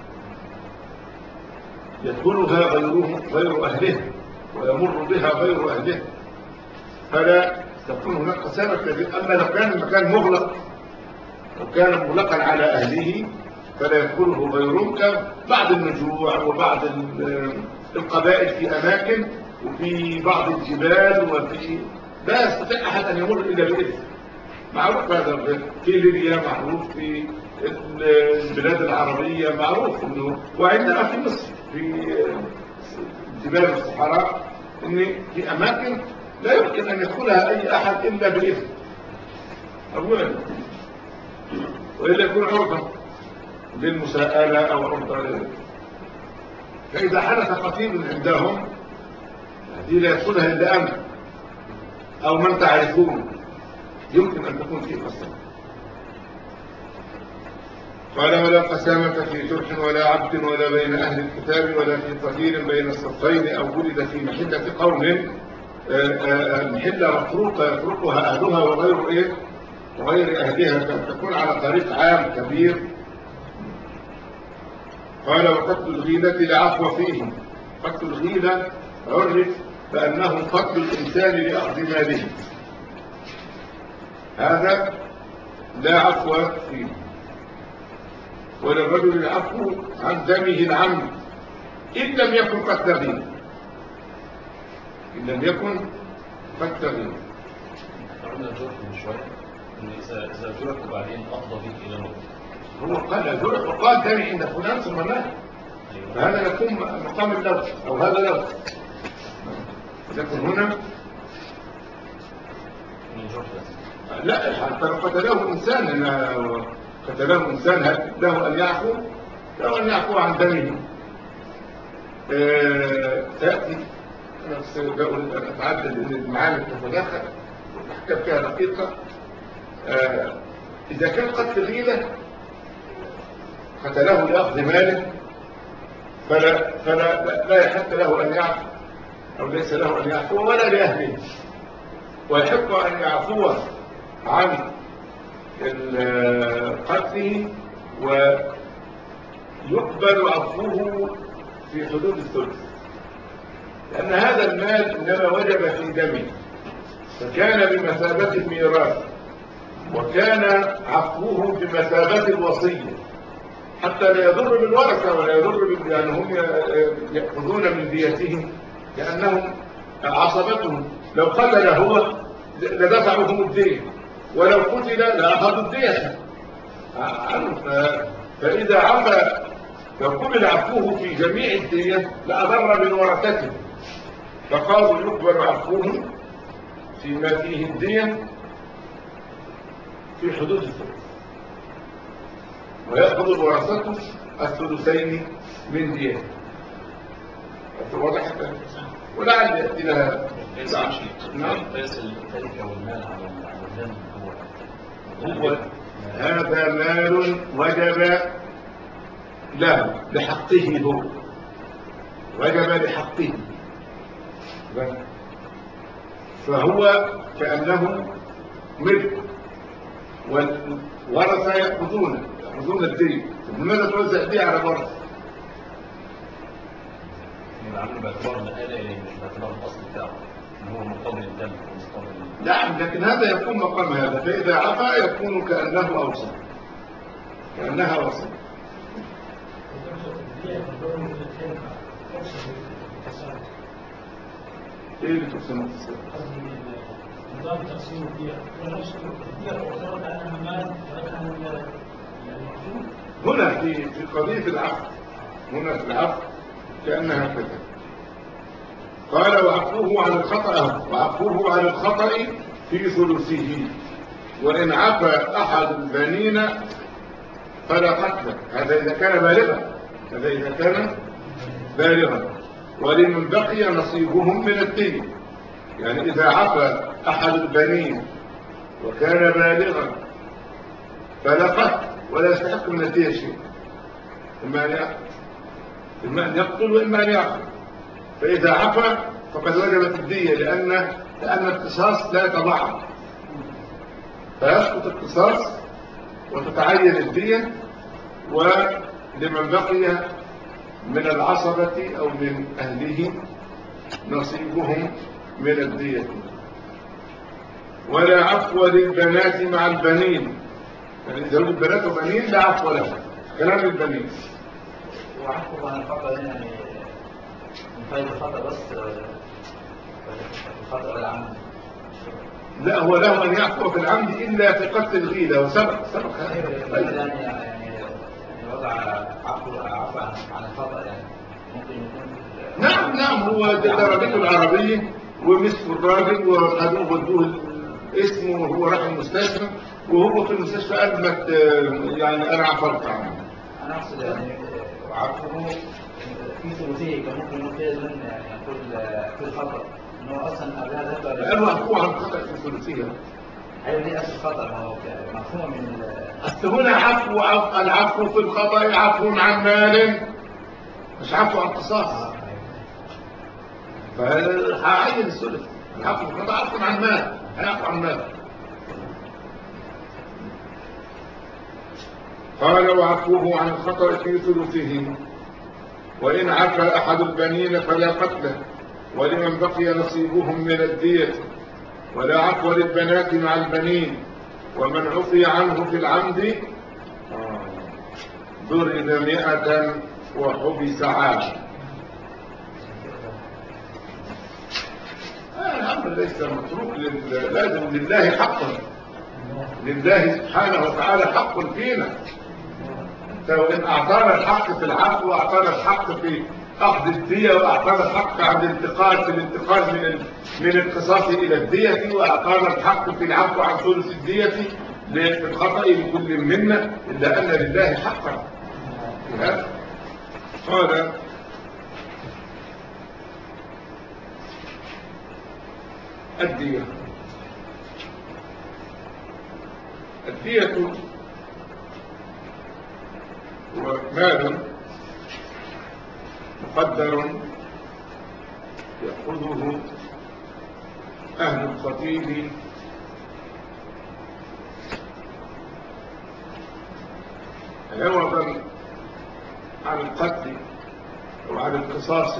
يدخلها غير أهله ويمر بها غير أهله، فلا تكون هناك قسامة. أما لو كان المكان مغلق، لو كان مغلقا على أهله فلا يدخله غيرهم، كبعض النجوع وبعض القبائل في أماكن وفي بعض الجبال، وفي لا يستطيع أحد أن يمر إلا بإذن. معروف هذا في ليبيا، معروف في البلاد العربية، معروف إنه وعندنا في مصر في جبال الصحراء إن في أماكن لا يمكن أن يدخلها أي أحد إلا بإذن أولا، وإلا يكون عرضا للمساءلة أو عرضا. فإذا حدث قتيل عندهم هذه لا يدخلها إلا أمن أو من تعرفون، يمكن أن تكون فيه قسامة. قال ولا قسامة في جرح ولا عبد ولا بين أهل الكتاب ولا في قتيل بين الصفين أو ولد في محلة قوم، محلة مفروقة يفرقها أهلها وغير أهلها، تكون على طريق عام كبير. قال وقتل الغيلة لا عفو فيه. قتل الغيلة عرف بأنه قتل الإنسان لأخذ ماله، هذا لا عفو فيه. وللرجل العفو عن دمه العمد إن لم يكن قد تغيب، إن لم يكن قد تغيب. قلنا جرح من شوية إن إذا جرح وبعدين أفضى به إلى نقطة، هو قال جرح وقال دمي عند فلان ثم مات، فهذا يكون مقام اللوث أو هذا لوث. لكن هنا من جرح لا، حتى لو قتله إنسان، قتله إنسان له أن يعفو عن دمه. تأتي أنا بس بقول أتعدد أن المعاني تتداخل والأحكام فيها دقيقة. إذا كان قتل غيلة قتله لأخذ ماله فلا يحق له أن يعفو، أو ليس له أن يعفو ولا لأهله، ويحق أن يعفو عن قتله ويقبل عفوه في حدود الثلث، لأن هذا المال إنما وجب في دمه فكان بمثابة الميراث، وكان عفوه بمثابة الوصية حتى لا يضر بالورثة ولا يضر يعني هم يأخذون من ديتهم لأنهم عصبتهم، لو قتل هو لدفعهم الدين، ولو قتل لأخذوا الدية عنه. فإذا عفى لو قبل عفوه في جميع الدية لأضر من ورثته، فقالوا يقبل عفوه فيما فيه الدية في حدود الثلث، ويأخذ الورثة الثلثين من ديته. واضح؟ ولعل يأتي لها نعم. هو هذا مال وجب له لحقه، هو وجب لحقه، فهو كأنه ملك، والورثة يأخذون الدين. لماذا توزع الدين على الورثة؟ العمل باعتبار الآلة مش باعتبار الأصل بتاعه إن هو مقابل الدم ومقابل. نعم، لكن هذا يكون مقام هذا، فإذا عفا يكون كأنه أوصى، كأنها وصى. ايه اللي تقسم التصرف؟ نظام تقسيم الدية ونفس الدية تعتبر كأنها مال ولكن هنا في قضية العفو، هنا في العفو كأنها كذا. قال وعفوه عن الخطأ، وعفوه عن الخطأ في ثلثه، وإن عفى أحد البنين فلا قتل. هذا إذا كان بالغا، هذا إذا كان بالغا. ولمن بقي نصيبهم من الدية، يعني إذا عفى أحد البنين وكان بالغا فلا قتل ولا يستحق من الدية شيء، إما أن يقتل وإما أن يعفو. فإذا عفى فقد وجبت الدية، لأن القصاص لا يتضاعف، فيسقط القصاص وتتعين الدية، ولمن بقي من العصبة أو من أهله نصيبهم من الدية. ولا عفو للبنات مع البنين، يعني إذا وجد بنات وبنين لا عفو لهم، كلام البنين. وعفو عن الخطأ يعني من طيب الخطأ بس، الخطأ ولا عمد؟ لا، هو له أن يعفو في العمد إلا في قتل الغيلة، وسبق يعني وضع عفو عن الخطأ، يعني ممكن يكون. نعم هو درجته العربية ومسكوا الراجل وخدوه ودوه اسمه، وهو راح المستشفى، وهو في المستشفى قال يعني أنا عفرت عنه. أنا أقصد يعني عفوه في ثلثيه، كان ممكن يكون فيها زمن يعني يقول في الخطأ إنه أصلا قبلها ذكر. قالوا عفو عن خطأ في ثلثيه. أيوة دي أصل الخطأ، ما هو مفهوم من أصل هنا العفو في الخطأ عفو عن مال، مش عفو عن قصاص. فهعين الثلث، العفو في الخطأ عفو عن مال، هيعفو عن مال. قال وعفوه عن الخطأ في ثلثه، وإن عفى أحد البنين فلا قتل، ولمن بقي نصيبهم من الدية. ولا عفو للبنات مع البنين، ومن عفي عنه في العمد ضرب 100 وحبس عام. الأمر ليس متروك، لازم لله حقا، لله سبحانه وتعالى حق فينا. وإن أعطانا الحق في العفو، وأعطانا الحق في أخذ الدية، وأعطانا الحق عند الانتقال في الانتقال من القصاص إلى الدية، وأعطانا الحق في العفو عن ثلث الدية في الخطأ لكل منا، إلا أن لله حقا. قال الدية هو مال مقدر يأخذه أهل القتيل عوضا عن القتل أو عن القصاص.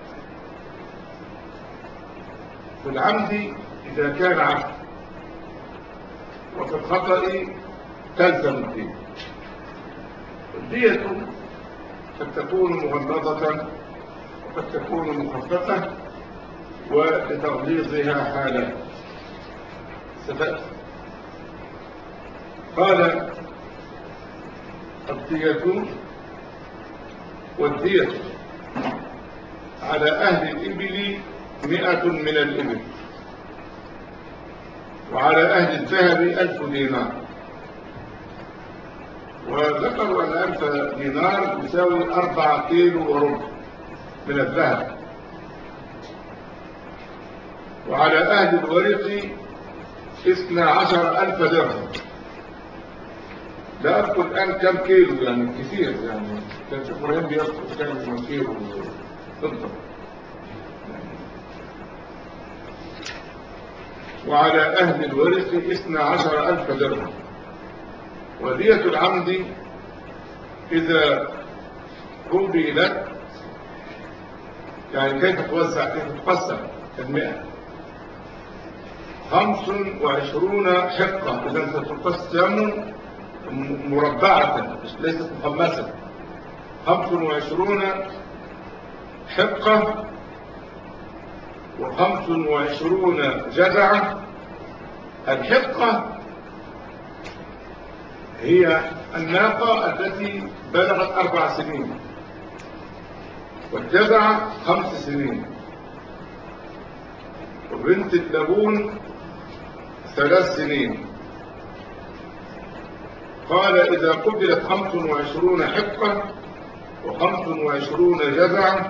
في العمد إذا كان عمد، وفي الخطأ تلزم الدية. الدية قد تكون مغلظة وقد تكون مخففة، ولتغليظها حالات ستأتي. قال الدية والدية على أهل الإبل 100 من الإبل، وعلى أهل الذهب 1000 دينار. وذكروا أن 1000 دينار يساوي 4 كيلو وربع من الذهب. وعلى أهل الورق 12,000 درهم. لا أذكر الآن كم كيلو، يعني كثير، يعني كان شيخ إبراهيم بيذكر كم كيلو بالضبط. وعلى أهل الورث 12,000 درهم. ودية العمد إذا قبلت، يعني كيف توزع، كيف تقسم 100 25 حقة، إذا ستقسم مربعة ليست مخمسة. 25 حقة و25 جذعة. الحقة هي الناقة التي بلغت 4 سنين، والجذعة 5 سنين، وبنت اللبون 3 سنين. قال إذا قبلت 25 حقة و25 جذعة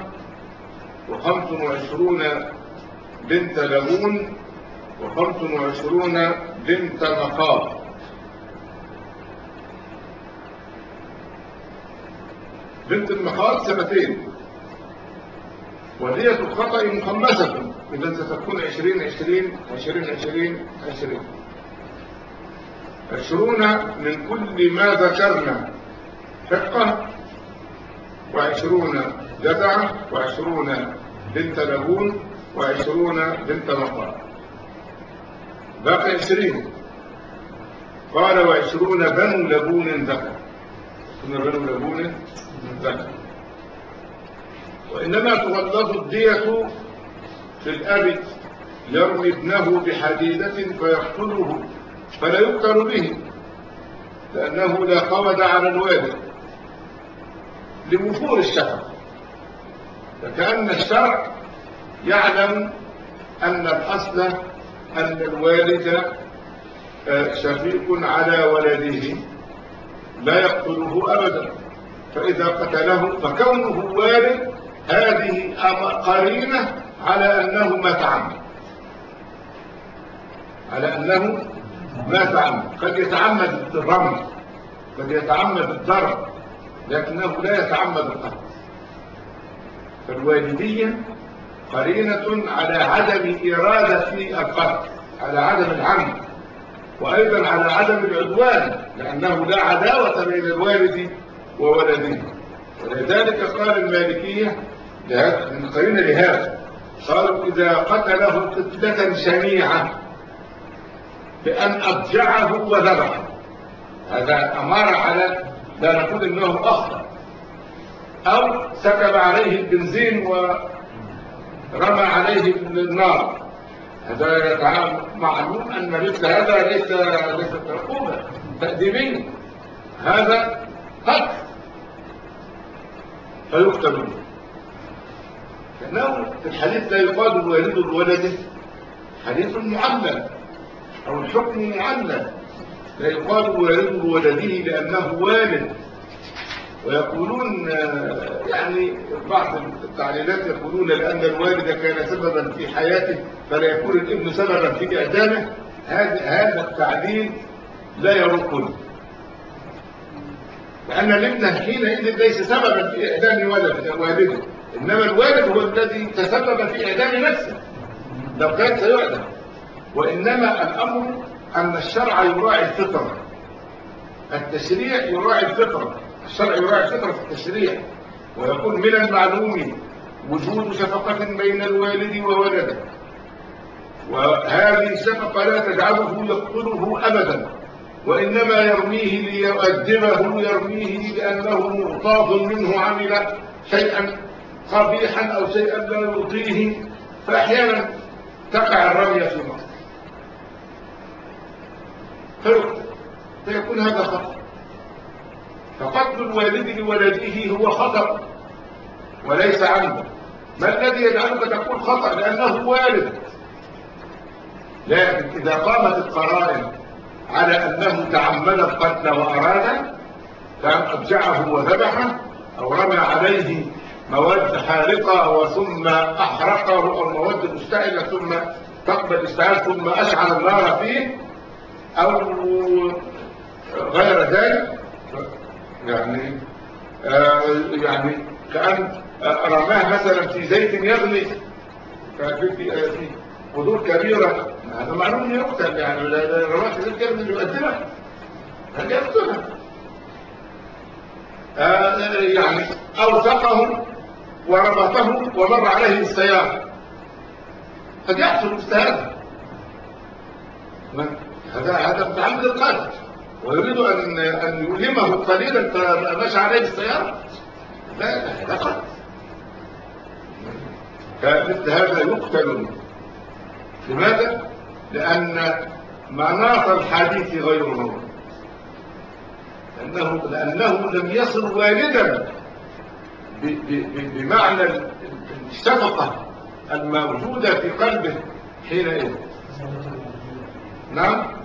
و25 بنت لبون و25 بنت مخاض. بنت المخاض 2 سنين. ودية الخطأ مخمسة، إذا ستكون 20 20 20 20 20 20 من كل ما ذكرنا حقة، و20 جذعة، و20 بنت لبون، و20 بنت مخاض، باقي 20. قال و20 بنو لبون ذكر. بنو لبون ذكر. وإنما تغلظ الدية في الأب يرمي ابنه بحديدة فيقتله فلا يقتل به، لأنه لا قود على الوالد لوفور الشفقة. فكأن الشرع يعلم أن الأصل أن الوالد شفيق على ولده لا يقتله أبدا، فإذا قتله فكونه والد هذه قرينة على أنه ما تعمد، على أنه ما تعمد. قد يتعمد الرمي، قد يتعمد الضرب، لكنه لا يتعمد القتل. فالوالدية قرينة على عدم إرادة القتل، على عدم العمد، وأيضا على عدم العدوان، لأنه لا عداوة بين الوالد وولده. ولذلك قال المالكية من قرينة لهذا، قالوا إذا قتله قتلة شنيعة بأن أضجعه وذبحه، هذا أمر على لا نقول إنه أخطأ، أو سكب عليه البنزين ورمى عليه النار، هذا معلوم أن مثل هذا ليس عقوبة تأديبية، هذا قتل فيقتل. لأنه في الحديث لا يقال الوالد الولد، حديث معلل أو الحكم معلل، لا يقال الوالد ولده لأنه والد. ويقولون يعني بعض التعليلات يقولون لأن الوالد كان سببا في حياته فلا يكون الابن سببا في إعدامه. هذا التعليل لا يرقل، لأن الابن حينئذ ليس سببا في إعدام والده، إنما الوالد هو الذي تسبب في إعدام نفسه لو كان سيعدم. وإنما الأمر أن الشرع يراعي الفطرة، التشريع يراعي الفطرة، الشرع يراعي الفطرة في التشريع. ويقول من المعلوم وجود شفقة بين الوالد وولده، وهذه الشفقة لا تجعله يقتله أبدا، وإنما يرميه ليؤدبه، يرميه لأنه مغتاظ منه عمل شيئا قبيحا أو شيئا لا يرضيه، فأحيانا تقع الرمية في مصر فيكون هذا خطأ. فقتل الوالد لولده هو خطأ وليس عمدا. ما الذي يجعلك تقول خطأ؟ لأنه والد. لكن إذا قامت القرائن على أنه تعمد القتل وأراد، كان أبجعه وذبحه أو رمى عليه مواد حارقة ثم أحرقه، أو مواد مشتعلة ثم تقبل اشتعال ثم أشعل النار فيه، أو غير ذلك، يعني كأن رماه مثلا في زيت يغلي في قدور كبيرة، هذا معلوم يقتل. يعني رماه في زيت يغلي يؤدبه، هل يقتله؟ يعني أوثقه وربطه ومر عليه السيارة، قد يحصل اجتهاد. هذا متعمد القتل ويريد أن يؤلمه قليلا فمشى عليه السيارة، لا هذا قتل. فمثل هذا يقتل. لماذا؟ لأن مناط الحديث غير موجود، لأنه لم يصل والدا بمعنى الشفقة الموجودة في قلبه حينئذ. نعم،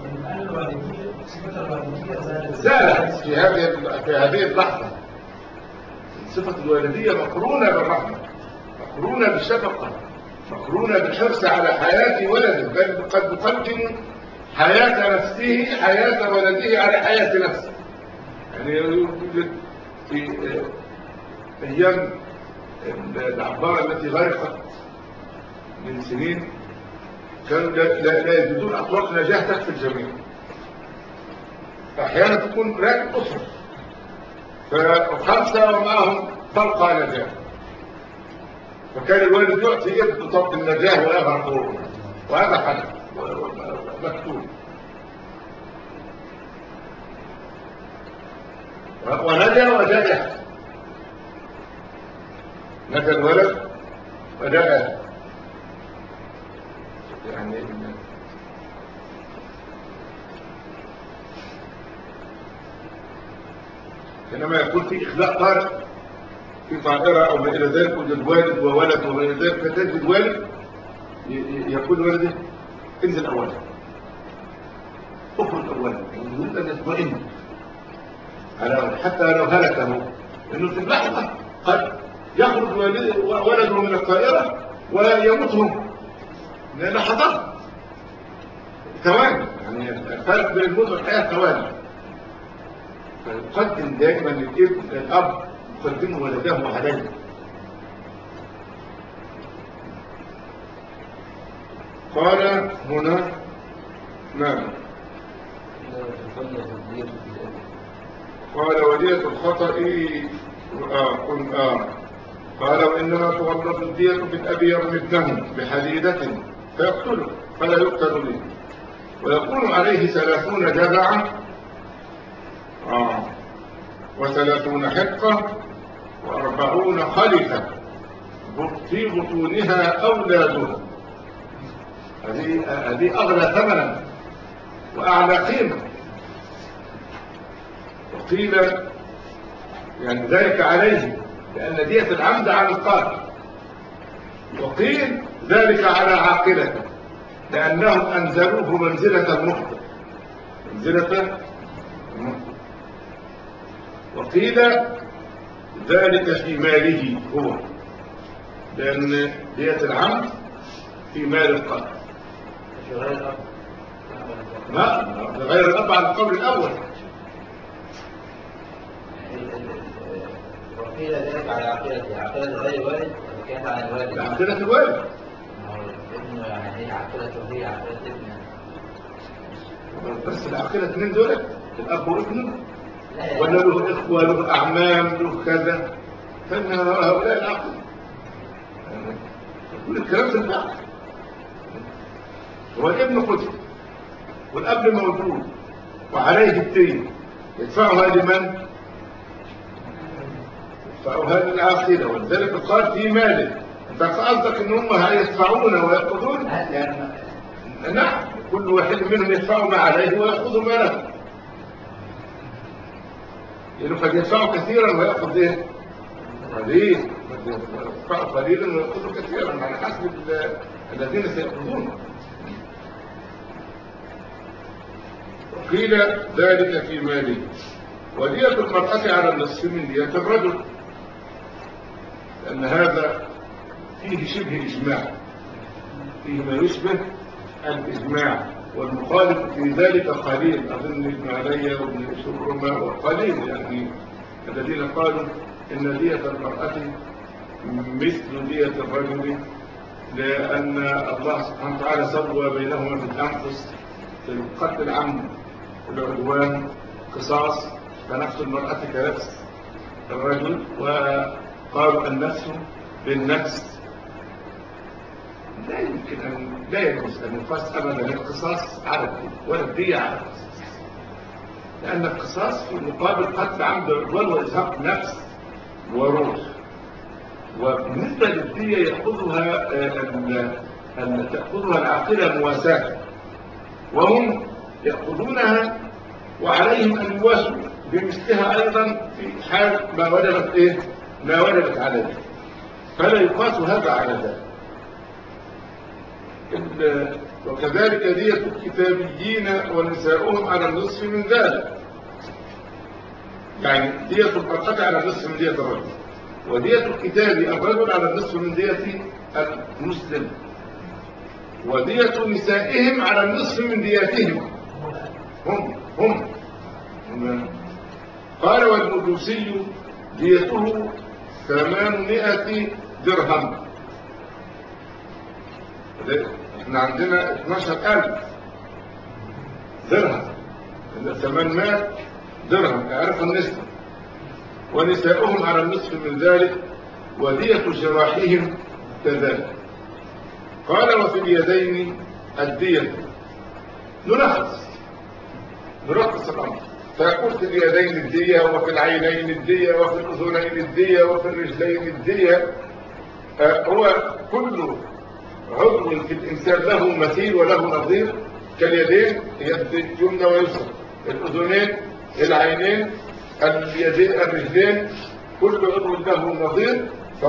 زالت في هذه اللحظة. صفة الوالدية مقرونة بالرحمة، مقرونة بالشفقة، مقرونة بالحرص على حياة ولده، بل قد يقدم حياة نفسه، حياة ولده على حياة نفسه. يعني يوجد في أيام العبارة التي غرقت من سنين كانوا لا يجدون أطواق نجاة تكفي الجميع، فأحيانا تكون راكب أسرة فخمسة ومعهم طلقة نجاة، فكان الوالد يعطي ابن طلق النجاة ويغرق، وهذا حدث مكتوب. ونجا وجاء، نجا الولد وجاء. يعني حينما يكون في إخلاء طارئ في طائرة أو ما إلى ذلك، وجد والد وولد وما إلى ذلك، فتجد والد يقول والده انزل أولا، اخرج أولا، يريد أن يطمئن حتى لو هلكه، لأنه في اللحظة قد يخرج ولده من الطائرة ويموت هو، لأن لحظات ثواني، يعني الفرق بين الموت والحياة ثواني. فيقدم دائما الأب يقدم ولده عليه. قال هنا نعم، قال ودية الخطأ قال وإنما تغلظ الدية بالأب يرمي ابنه بحديدة فيقتله فلا يقتل به، ويكون عليه 30 جذعا 30 حقة 40 خلفة في بطونها أولادها. هذه أغلى ثمنا وأعلى قيمة. وقيل يعني ذلك عليه لأن دية العمد على القاتل، وقيل ذلك على عاقلته لأنهم أنزلوه منزلة المخطئ، منزلة المخطئ. وقيل ذلك في ماله هو، لأن دية العمد في مال القاتل، في غير الأب. لا غير الأب على القول الأول. وقيل ذلك على عقيدة غير والد ولا كانت على الوالد؟ عقيدة الوالد. ابنه يعني هي عقيدته وهي عقيدة ابنه. بس العقيدة اثنين دول، الأب وابنه، ولا له إخوة له أعمام له كذا، فإن هؤلاء العقل كل الكلام في البعض. هو الابن قتل والأب موجود وعليه الدين، يدفعها لمن؟ يدفعها للعاقلة، ولذلك قال في ماله. أنت قصدك إن هم هيدفعون ويأخذون؟ نعم، كل واحد منهم يدفع ما عليه ويأخذ ما له، لأنه قد يدفع كثيرا ويأخذ إيه؟ قليل، قد يدفع قليلا ويأخذ كثيرا على حسب الذين سيأخذون. وقيل ذلك في ماله. ودية المرأة على النصف من دية الرجل، لأن هذا فيه شبه إجماع، فيه ما يشبه الإجماع، والمخالف في ذلك قليل، أظن ابن علي وابن شكرمة وقليل يعني الذين قالوا إن دية المرأة مثل دية الرجل، لأن الله سبحانه وتعالى سوى بينهما في الأنفس، في القتل العمد والعدوان قصاص، فنفس المرأة كنفس الرجل، وقالوا النفس بالنفس. لا يمكن أن لا يجوز أن يقاس أبدا القصاص على الدية ولا الدية على القصاص، لأن القصاص في مقابل قتل عمد العدوان وإزهاق نفس وروح. وبالنسبة للدية تأخذها العاقلة مواساة، وهم يأخذونها وعليهم أن يواسوا بمثلها أيضا في حال ما وجبت عليه، فلا يقاس هذا على ذلك. وكذلك دية الكتابيين ونساؤهم على النصف من ذلك، يعني دية المرأة على النصف من دية الرجل، ودية الكتاب الرجل على النصف من دية المسلم، ودية نسائهم على النصف من دياتهم هم. قال والمجوسي ديته 800 درهم. احنا عندنا 12,000 درهم، 800 درهم، اعرفوا النسبة. ونساؤهم على النصف من ذلك، ودية جراحهم كذلك. قال وفي اليدين الدية. نلخص الأمر، فيقول في اليدين الدية، وفي العينين الدية، وفي الأذنين الدية، وفي الرجلين الدية. هو كل عضو في الإنسان له مثيل وله نظير، كاليدين يد يمنى ويسرى، الأذنين، العينين، اليدين، الرجلين، كل عضو له نظير،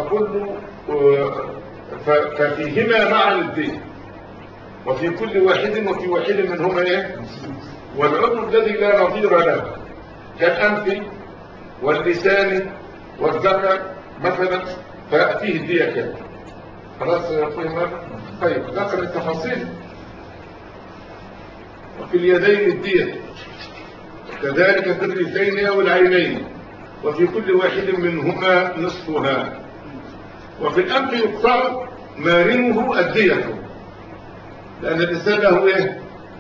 ففيهما معا الدين، وفي كل واحد وفي واحد منهما والعضو الذي لا نظير له كالأنف واللسان والذكر مثلا، ففيه الدية كده. خلاص فهمت؟ طيب ذكر التفاصيل. وفي اليدين الدية، كذلك في الرجلين أو العينين، وفي كل واحد منهما نصفها. وفي الأنف يقطع مارنه الدية، لأن الإنسان له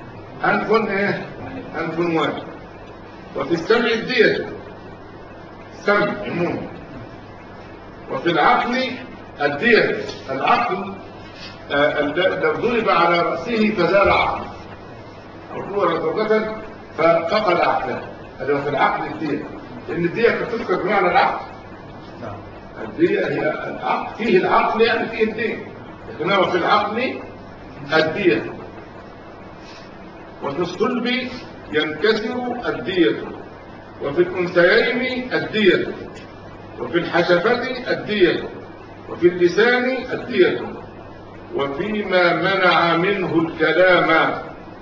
أنف واحد. وفي السمع الدية، سمع عموما. وفي العقل الدية، العقل لو ضرب على رأسه فزال عقله، أو هو ضربة ففقد عقله، هذا في العقل الدية، لأن الدية تذكر بمعنى العقل. الدية هي العقل، فيه العقل يعني فيه الدية، لكنه في العقل الدية. وفي الصلب ينكسر الدية، وفي الأنثيين الدية، وفي الحشفة الدية، وفي اللسان الدية، وفيما منع منه الكلام،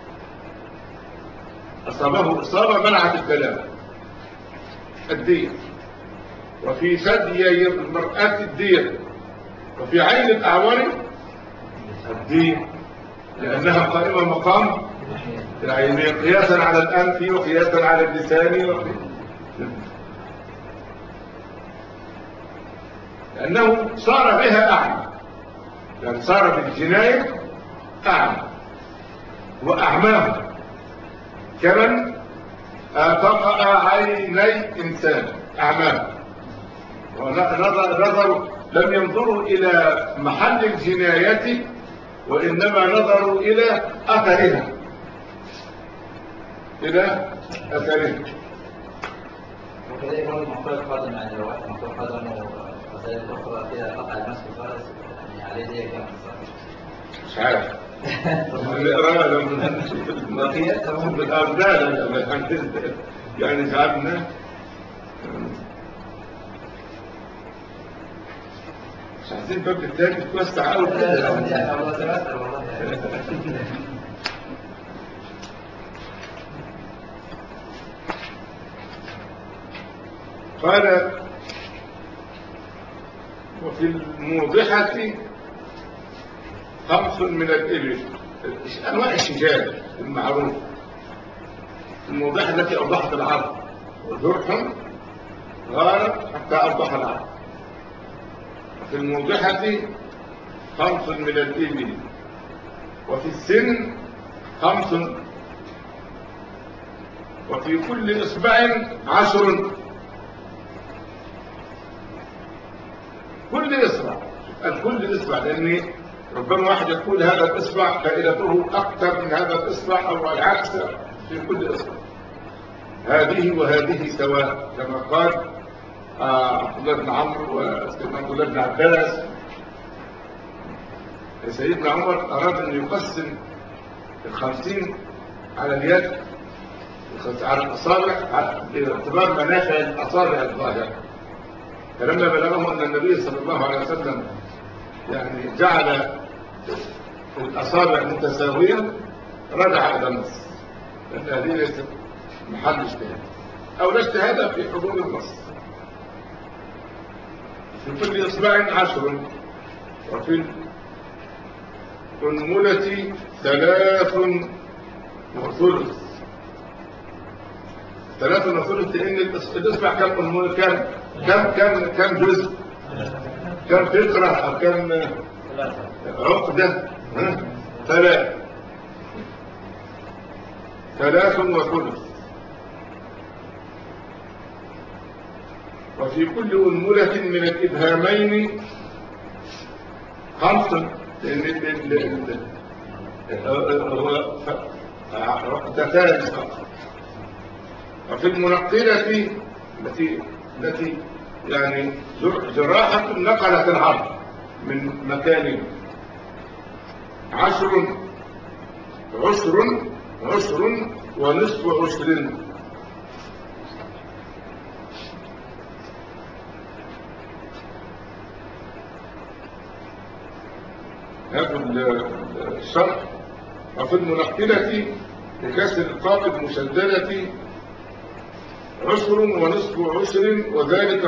أصابه إصابة منعت الكلام الدية. وفي ثدي المرأة الدية، وفي عين الأعور الدية، لأنها قائمة مقام العينين قياسا على الأنف وقياسا على اللسان لأنه صار بها أعمى، يعني صار بالجناية أعمى وأعماه كمن فقأ عيني إنسان أعماه، ونظروا لم ينظروا إلى محل الجناية وإنما نظروا إلى أثرها، إلى أثرها. وكذلك برضه موضوع القدم، يعني لو واحد موضوع قدم ووسائل أخرى فيها قطع المسك الفرس، يعني عليه دي كام بالظبط؟ مش عارف. نقرأ لما نشوف الأبدال يعني جعلنا مش عايزين باب التاني توسع قوي كده. قال وفي الموضحة 5 من الإبل، أنواع الشجاع المعروف، الموضحة التي أوضحت العرض، وذرح غارت حتى أوضح العرض. وفي الموضحة 5 من الإبل، وفي السن 5، وفي كل إصبع 10. كل إصبع، الكل إصبع، لأن ربما واحد يقول هذا الإصبع فائدته أكثر من هذا الإصبع أو العكس، في كل إصبع هذه وهذه سواء، كما قال عبد الله بن عمرو وسيدنا عبد الله بن عباس. سيدنا عمر أراد أن يقسم 50 على اليد، على الأصابع، باعتبار منافع الأصابع الظاهرة. فلما بلغه أن النبي صلى الله عليه وسلم يعني جعل الأصابع متساوية رجع إلى النص، لأن هذه ليست محل اجتهاد أو لا اجتهاد في حضور النص. في كل إصبع 10، وفي الأنملة 3 وثلث. 3 وثلث، لأن الإصبع كم أنملة؟ كم جزء؟ كم فقرة أو كم عقدة؟ 3 وثلث. وفي كل أنملة من الإبهامين 5، لأن عقدتان فقط. وفي المنقلة التي يعني جراحة نقلت العرض من مكانه 10 ونصف عشر. هذا الشرح. وفي المنقلة بكسر القاف المشددة 10 ونصف عشر، وذلك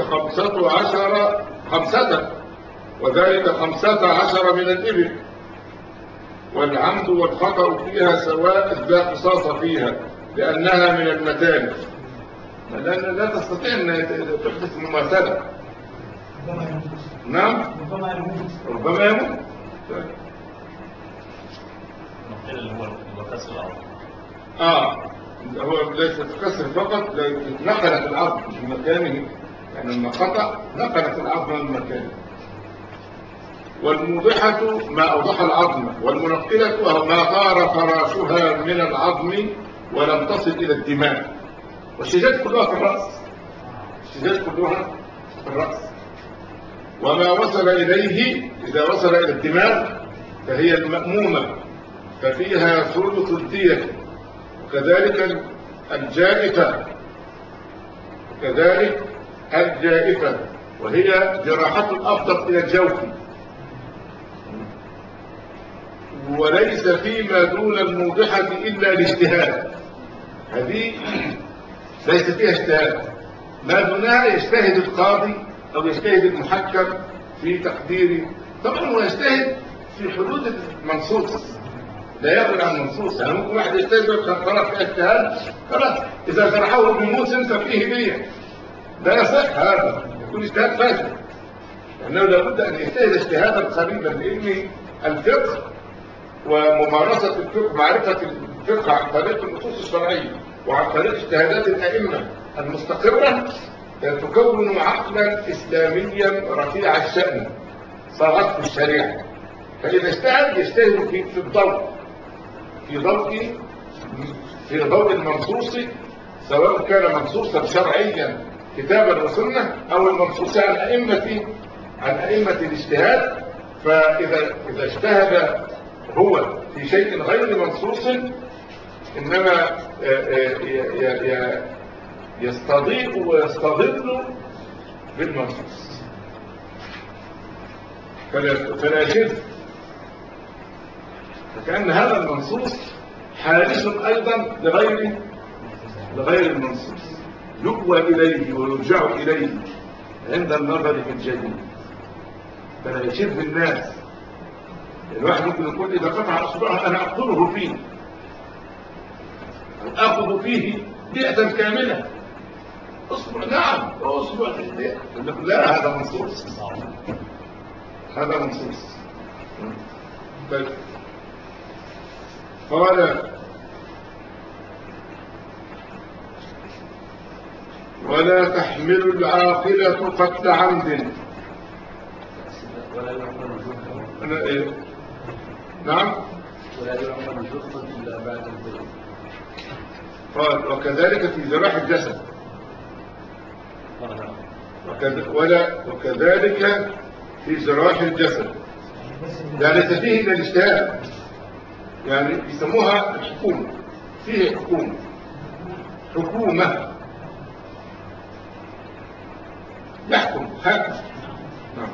15 من الإبل. والعمد والخطأ فيها سواء، إذ لا قصاص فيها لأنها من المتالف، لأن لا تستطيع أن تحدث مماثلة. نعم، ربما يموت. اللي هو كسر العظم. هو ليس كسر فقط، نقلت العظم من مكانه، يعني لما قطع نقلت العظم من مكانه. والموضحة ما أوضح العظم، والمنقلة وهو ما طار فراشها من العظم ولم تصل إلى الدماء. والشجاج كلها في الرأس. وما وصل إليه إذا وصل إلى الدماء فهي المأمومة، ففيها ثلث الدية. وكذلك الجائفة وهي جراحة الأفضل إلى الجوف، وليس فيما دون الموضحة إلا الاجتهاد. هذه ليس فيها اجتهاد، ما دونها يجتهد القاضي أو يجتهد المحكم في تقدير. طبعا هو يجتهد في حدود المنصوص، لا يقبل عن منصوص. يعني ممكن واحد يجتهد خلاص في اجتهاد، خلاص إذا جرحه ابن موسى ففيه دية، لا يصح هذا، يكون اجتهاد فاسد. لأنه لابد أن يجتهد اجتهادا قريبا، لأن الفقه وممارسة الفقه، معرفة الفقه عن طريق النصوص الشرعية وعن طريق اجتهادات الأئمة المستقرة تكون عقلا إسلاميا رفيع الشأن صاغته الشريعة. فإذا اجتهد يجتهد في ضوء المنصوص، سواء كان منصوصا شرعيا كتابا وسنة أو المنصوص عن أئمة الاجتهاد. فإذا اجتهد هو في شيء غير منصوص إنما يستضيء ويستظل بالمنصوص فلا شرك. فكأن هذا المنصوص حادث أيضا لغير المنصوص، يقوى إليه ويرجع إليه عند النظر في الجديد، فلا يشد الناس. الواحد ممكن يقول إذا قطع أصبعه أنا أقتله فيه، أخذ فيه بيئة كاملة، أصبع نعم أصبع في البيئة، لا هذا منصوص، هذا منصوص. طيب قال ولا تحمل العاقلة قتل عمد. ولا يعقل الجرح. أنا إيه؟ نعم. ولا يعقل الجرح إلا بعد الظلم. قال وكذلك في جراح الجسد. وكذلك في جراح الجسد، يعني تفيه إلى الاجتهاد، يعني يسموها الحكومة، فيه حكومة يحكم حاكم. نعم.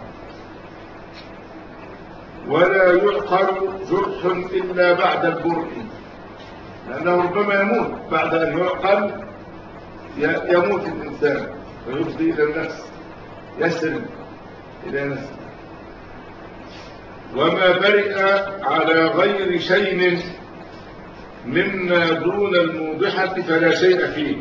ولا يعقل جرح إلا بعد البرء، لأنه ربما يموت بعد أن يعقل، يموت الإنسان ويفضي إلى النفس، يسرد إلى نفسه. وما برئ على غير شيء مما دون الموضحة فلا شيء فيه.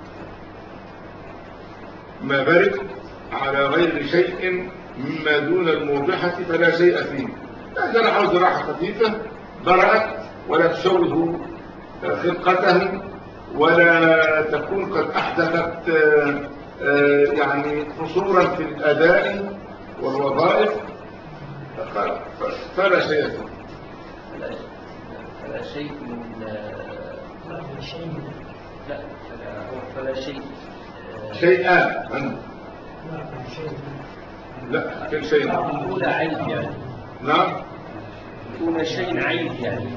ما برئ على غير شيء مما دون الموضحة فلا شيء فيه. لا جرح جراحة خفيفة برأت ولا تشوه خلقته ولا تكون قد أحدثت يعني قصورا في الأداء والوظائف فلا شيء فيه. فلا شيء من لا فلا شيء شيئان عنه. لا كل شيء الأولى عيب يعني. نعم. الأولى شيء عيب يعني.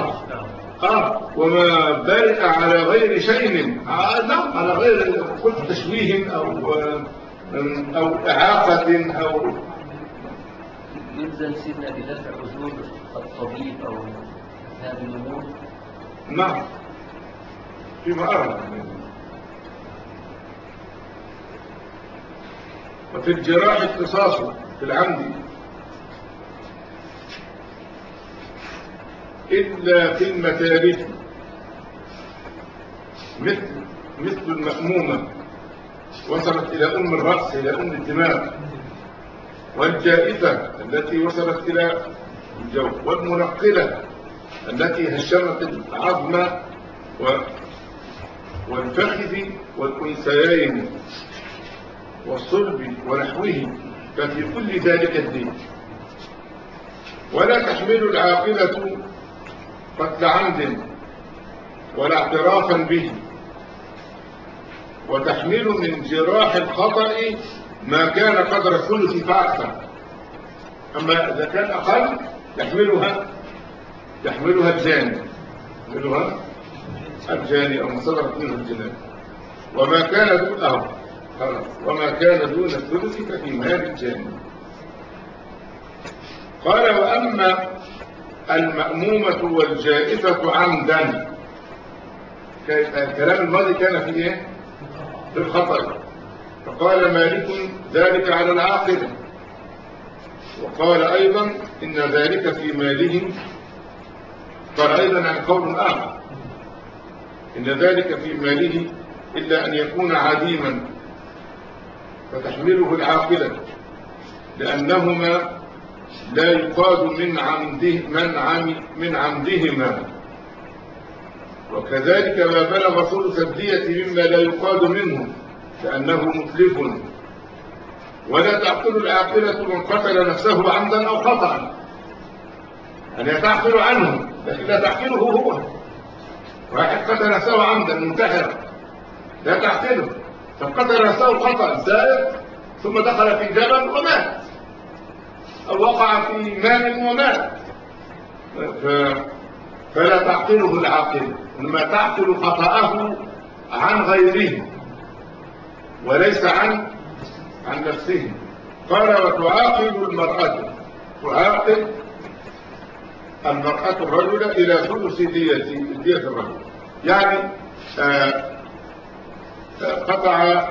وما برئ على غير شيء نعم، على غير كل تشويه أو إعاقة أو يلزم سيدنا بدفع أجور الطبيب أو هذه الأمور. نعم فيما أرى. وفي الجراح اختصاص في العمد إلا في المتاريخ مثل المأمومة وصلت إلى أم الرأس إلى أم الدماغ، والجائفة التي وصلت إلى الجوف، والمنقلة التي هشمت العظم والفخذ والأنثيين والصلب ونحوه، ففي كل ذلك الدين. ولا تحمل العاقلة قتل عمد ولا اعترافا به، وتحمل من جراح الخطأ ما كان قدر الثلث فأكثر. أما إذا كان أقل يحملها الجاني أو ما صدرت منه الجنان. وما كان دون الثلث ففي مال الجاني. قال وأما المأمومة والجائفة عمدا، الكلام الماضي كان في إيه؟ في الخطأ. فقال مالك ذلك على العاقلة، وقال أيضا إن ذلك في ماله. قال أيضا عن قول آخر إن ذلك في ماله إلا أن يكون عديما فتحمله العاقلة، لأنهما لا يقاد من عمدهما، وكذلك ما بلغ ثلث الدية مما لا يقاد منه لأنه متلف. ولا تعقل العاقلة من قتل نفسه عمدا أو خطأ، يعني تعقل عنه لكن لا تعقله هو. واحد قتل نفسه عمدا منتحرا لا تعقله، فقتل نفسه خطأ زائد ثم دخل في جبل ومات، أو وقع في ماء ومات، فلا تعقله العاقل، إنما تعقل خطأه عن غيره وليس عن نفسه. قال وتعاقل المرأة، تعاقل المرأة الرجل إلى ثلث دية الرجل، يعني قطع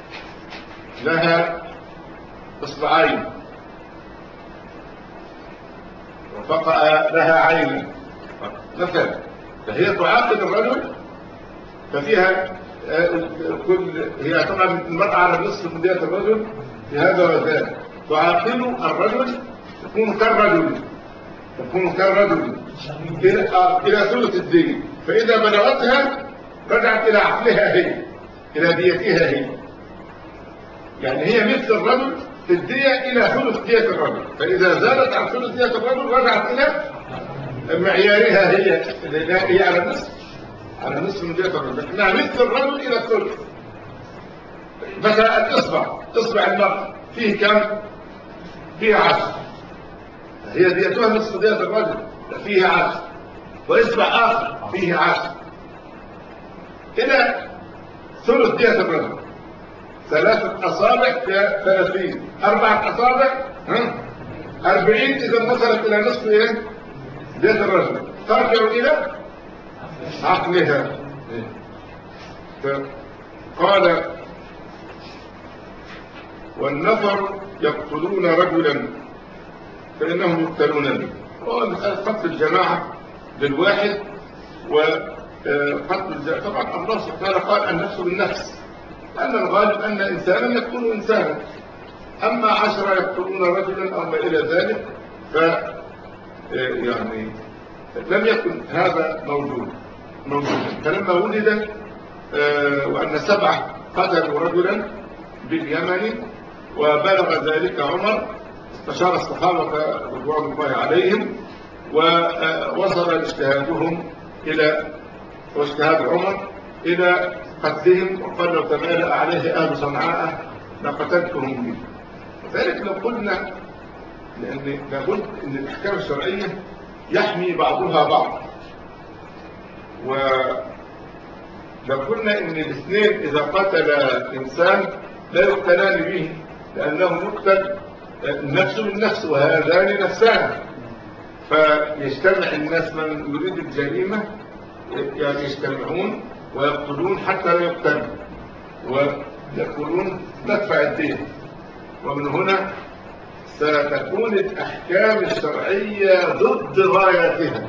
لها إصبعين وفقأ لها عين مثلا، فهي تعاقل الرجل، ففيها هي طبعا المرأة على نصف من دية الرجل في هذا وذاك. تعاقل الرجل تكون كالرجل إلى ثلث الدية، فإذا بلغتها رجعت إلى عقلها هي، إلى ديتها هي، يعني هي مثل الرجل في الدية إلى ثلث دية الرجل، فإذا زادت عن ثلث دية الرجل رجعت إلى معيارها هي على نصف من دية الرجل، لكنها مثل الرجل إلى الثلث. مثلا إصبع المرأة فيه كم؟ فيه 10، هي ديتها نصف دية الرجل فيه 10، وإصبع آخر فيه 10 إلى ثلث دية الرجل. 3 أصابع 30، 4 أصابع 40، إذا وصلت إلى نصف دية الرجل ترجع إلى عقلها. قال والنفر يقتلون رجلا فإنهم يقتلون به. قتل الجماعة بالواحد وقتل طبعا الله سبحانه قال النفس بالنفس، لأن الغالب أن إنسانا يقتل إنسانا، أما 10 يقتلون رجلا أو ما إلى ذلك يعني لم يكن هذا موجودا. فلما ولد وأن 7 قتلوا رجلا باليمن وبلغ ذلك عمر، استشار الصحابة رضوان الله عليهم، ووصل واجتهاد عمر إلى قتلهم، وقال لو تمالأ عليه أهل صنعاء لقتلتهم به. وذلك لو قلنا لأن لابد أن الأحكام الشرعية يحمي بعضها بعض، ولو قلنا أن الاثنين إذا قتل إنسان لا يقتلان به، لأنه يقتل النفس بالنفس وهذان نفسان، فيجتمع الناس من يريد الجريمة يعني يجتمعون ويقتلون حتى لا يقتلوا، ويقولون ندفع الدين. ومن هنا ستكون الأحكام الشرعية ضد غاياتها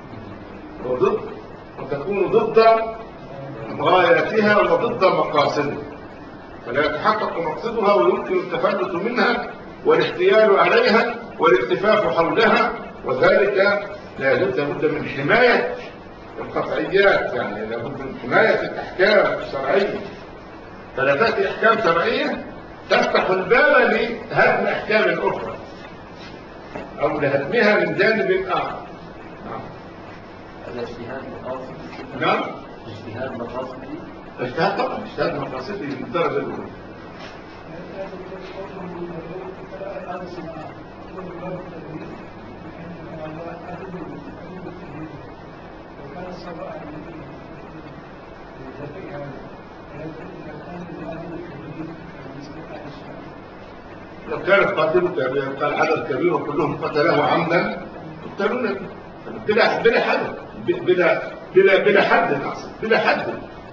وتكون ضد غاياتها وضد مقاصدها، فلا يتحقق مقصدها ويمكن التفلت منها والاحتيال عليها والاكتفاف حولها، وذلك لابد من حماية القطعيات، يعني لابد من حماية الأحكام الشرعية. فلا تأتي أحكام شرعية تفتح الباب لهدم أحكام أخرى أو لهدمها من جانب آخر. هذا اجتهاد مقاصدي. نعم، اجتهاد مقاصدي. اجتهاد طبعا، اجتهاد مقاصدي من الدرجة الأولى. لو كان القاتل قال عدد كبير وكلهم قتله عمدا يقتلون بلا حد، بلا حد، اقصد بلا حد.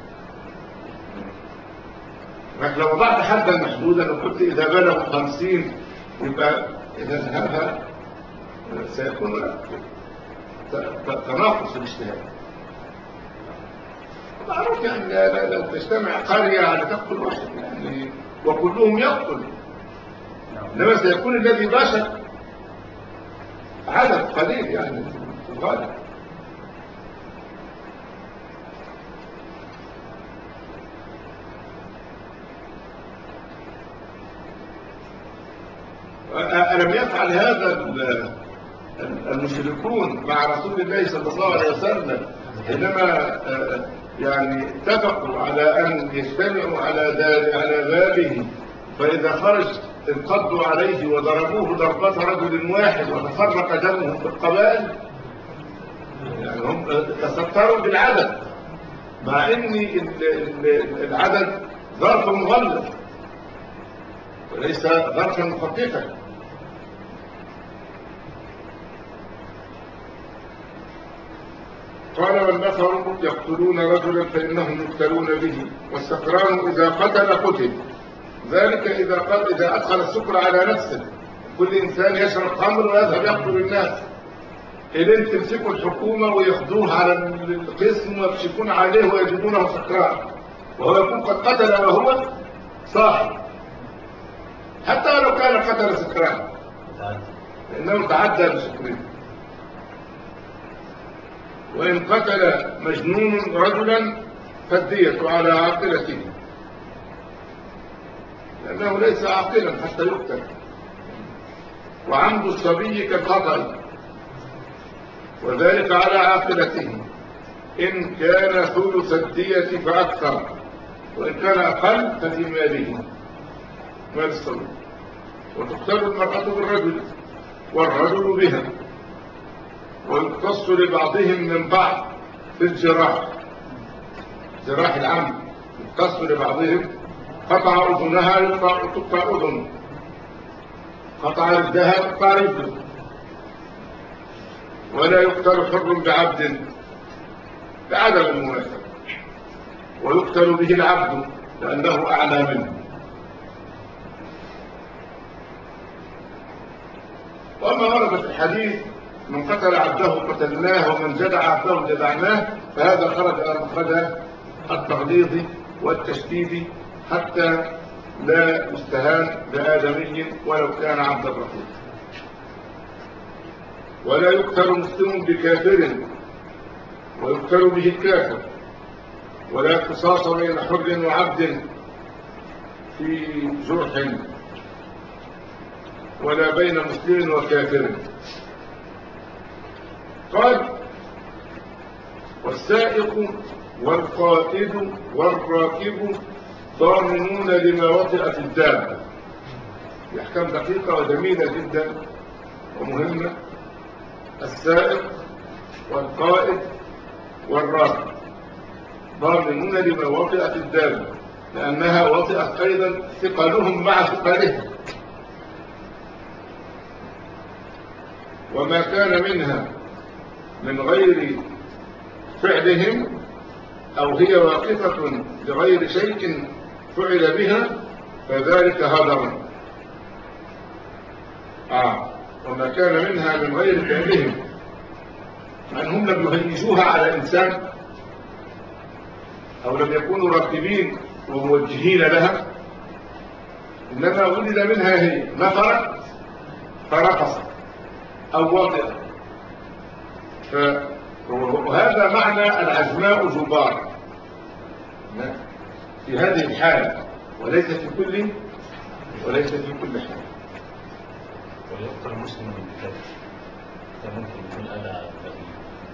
لكن لو وضعت حدا محدودا وقلت اذا بلغوا 50 يبقى اذا هذا سيكون تناقص في الاجتهاد. معروف يعني لا تجتمع قرية على تقتل واحد يعني وكلهم يقتل، إنما سيكون الذي باشر عدد قليل يعني في الغالب. ألم يفعل هذا المشركون مع رسول الله صلى الله عليه وسلم حينما يعني اتفقوا على أن يجتمعوا على بابه، فإذا خرج انقضوا عليه وضربوه ضربة رجل واحد وتفرق دمهم في القبائل؟ يعني هم تستروا بالعدد، مع ان العدد ظرف مغلظ وليس ظرفا مخففا. قال والنفر يقتلون رجلا فإنهم يقتلون به، والسكران إذا قتل. ذلك إذا أدخل السكر على نفسه. كل إنسان يشرب خمر ويذهب يقتل الناس، إذن تمسكوا الحكومة وياخدوه على القسم ويكشفون عليه ويجدونه سكران، وهو يكون قد قتل وهو صاحب، حتى لو كان قتل سكران لأنه تعدى بسكره. وإن قتل مجنون رجلا فالدية على عاقلته، لأنه ليس عاقلا حتى يقتل. وعمد الصبي كالخطأ، وذلك على عاقلته إن كان ثلث الدية فأكثر، وإن كان أقل ففي ماله، مال الصبي. وتقتل المرأة بالرجل والرجل بها، ويقتص لبعضهم من بعض في الجراح، جراح العمد يقتص لبعضهم. قطع أذنها تقطع أذن، قطع رجلها تقطع رجل. ولا يقتل حر بعبد بعدم المماثلة، ويقتل به العبد لأنه أعلى منه. وأما ورد في الحديث من قتل عبده قتلناه ومن جدع عبده جدعناه، فهذا خرج على مخرج التغليظ والتشديد حتى لا يستهان بآدمي ولو كان عبد الرسول. ولا يقتل مسلم بكافر ويقتل به الكافر، ولا قصاص بين حر وعبد في جرح، ولا بين مسلم وكافر. قال والسائق والقائد والراكب ضامنون لما وطئت الدابة. في أحكام دقيقة وجميلة جدا ومهمة. السائق والقائد والراكب ضامنون لما وطئت الدابة، لأنها وطئت أيضا ثقلهم مع ثقلهم، وما كان منها من غير فعلهم أو هي واقفة لغير شيء فعل بها فذلك هدر. وما كان منها من غير فعلهم، أن هم لم يهيجوها على إنسان أو لم يكونوا راكبين وموجهين لها، إنما ولد منها هي نفرت فرقصت أو وطئت. وهذا معنى العزماء جبار في هذه الحالة، وليس في كل حال. ويقتل المسلم بالكافر، ممكن يكون أذى بدني.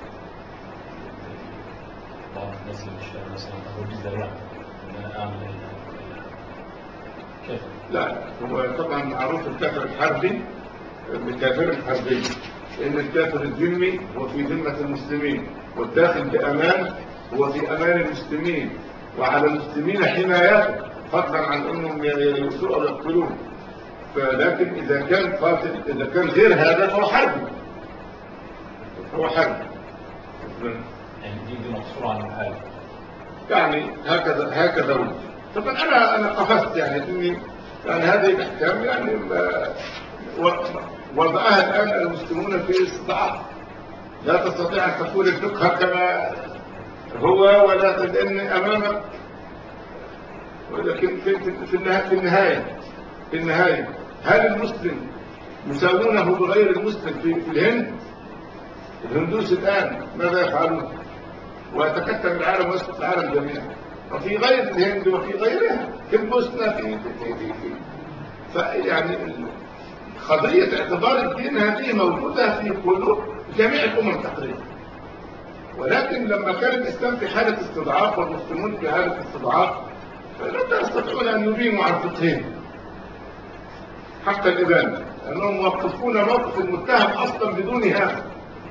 بعض الناس اللي مش فاهم مثلا هو بالذريعة إن أنا أعمل كافر. لا، هو طبعا معروف الكافر الحربي بالكافر الحربي، لأن الكافر الذمي هو في ذمة المسلمين، والداخل بأمان هو في أمان المسلمين، وعلى المسلمين حمايته فضلا عن أنهم يؤذوا أو يقتلون. لكن إذا كان قاتل، إذا كان غير هذا فهو حربي، يعني دي مقصورة عن الحال، يعني هكذا وجه. طبعا أنا قفزت يعني هذه الأحكام يعني وضعها الآن المسلمون في استضعاف، لا تستطيع أن تقول الفقه كما هو ولا تدن أمامك. ولكن في النهاية هل المسلم يساوونه بغير المسلم في الهند؟ الهندوس الآن ماذا يفعلون؟ ويتكتم العالم ويسقط العالم جميعا، وفي غير الهند وفي غيرها، في البوسنة في فيعني قضية اعتبار الدين هذه موجودة في قلوب جميع الأمم تقريبا. ولكن لما كان الإسلام في حالة استضعاف والمسلمون في حالة استضعاف فلم يستطيعون أن يبينوا عن فقههم حق الإبانة، لأنهم موقفون موقف المتهم أصلا بدون هذا.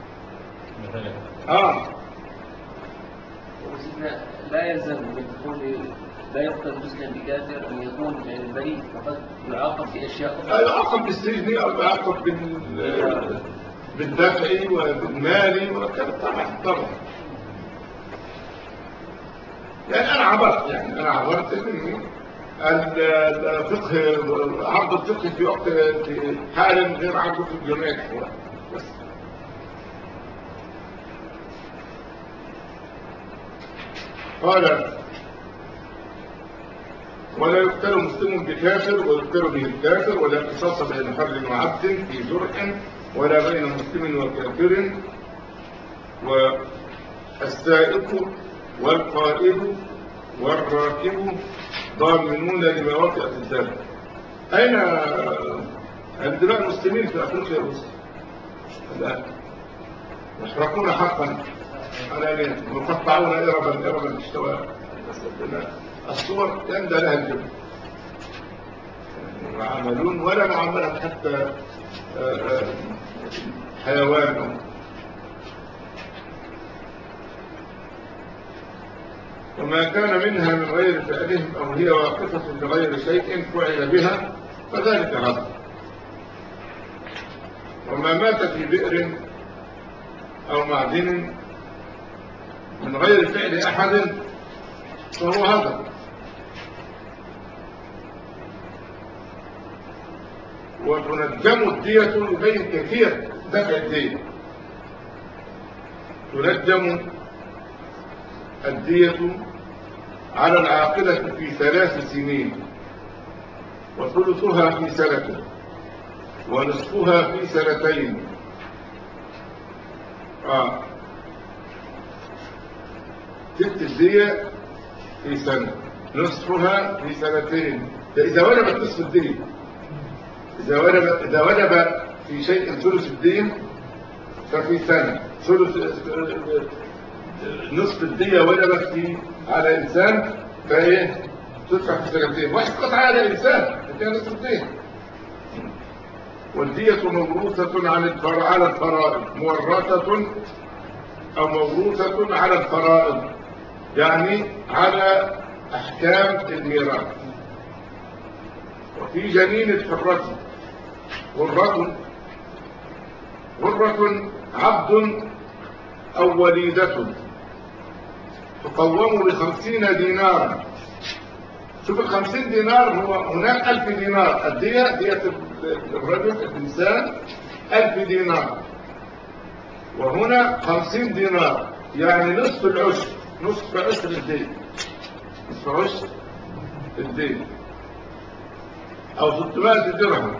لا يلزم بدخول، لا يقتل المسلم بكافر أن يكون يعني بريء، فقد يعاقب في أشياء أخرى. يعاقب بالسجن أو يعاقب بالدفع وبالمال وكذا. طبعا يعني أنا عبرت إن الفقه، عرض الفقه في وقت في حال غير عرضه في جميع الأحوال بس. قال ولا يقتل مسلم بكافر ويقتل به الكافر، ولا قصاص بين حر وعبد في جرح، ولا بين مسلم وكافر، والسائق والقائد والراكب ضامنون لما وطئت الدم. أين دماء المسلمين في أفريقيا الآن؟ يحرقون حقا على مقطعون إربا اشتوى الصور يندى لها الجبل، يعاملون ولا معاملة حتى حيوان. وما كان منها من غير فعلهم أو هي واقفة بغير شيء فعل بها فذلك هذا. وما مات في بئر أو معدن من غير فعل أحد فهو هذا. وتنجم الدية، يبين كثير دفع الدية. تنجم الدية على العاقلة في 3 سنين، وثلثها في سنة، ونصفها في 2 سنين. تلت الدية في سنة، نصفها في 2 سنين. إذا وجبت نصف الدية، إذا وجب في شيء ثلث الدية ففي سنة، نصف الدية وجبت على إنسان فإيه تدفع في 2 سنين. واحد قطع على إنسان فكان نصف الدية. والدية موروثة على الفرائض، مورثة أو موروثة على الفرائض، يعني على أحكام الميراث. وفي جنين الحرة غرة عبد أو وليدة تقوم ب50 دينارا. شوف 50 دينار، هو هناك 1000 دينار. الدية دية الرجل الإنسان 1000 دينار، وهنا 50 دينار، يعني نصف العشر، نصف عشر الدين، نصف عشر الدين أو 600 درهم.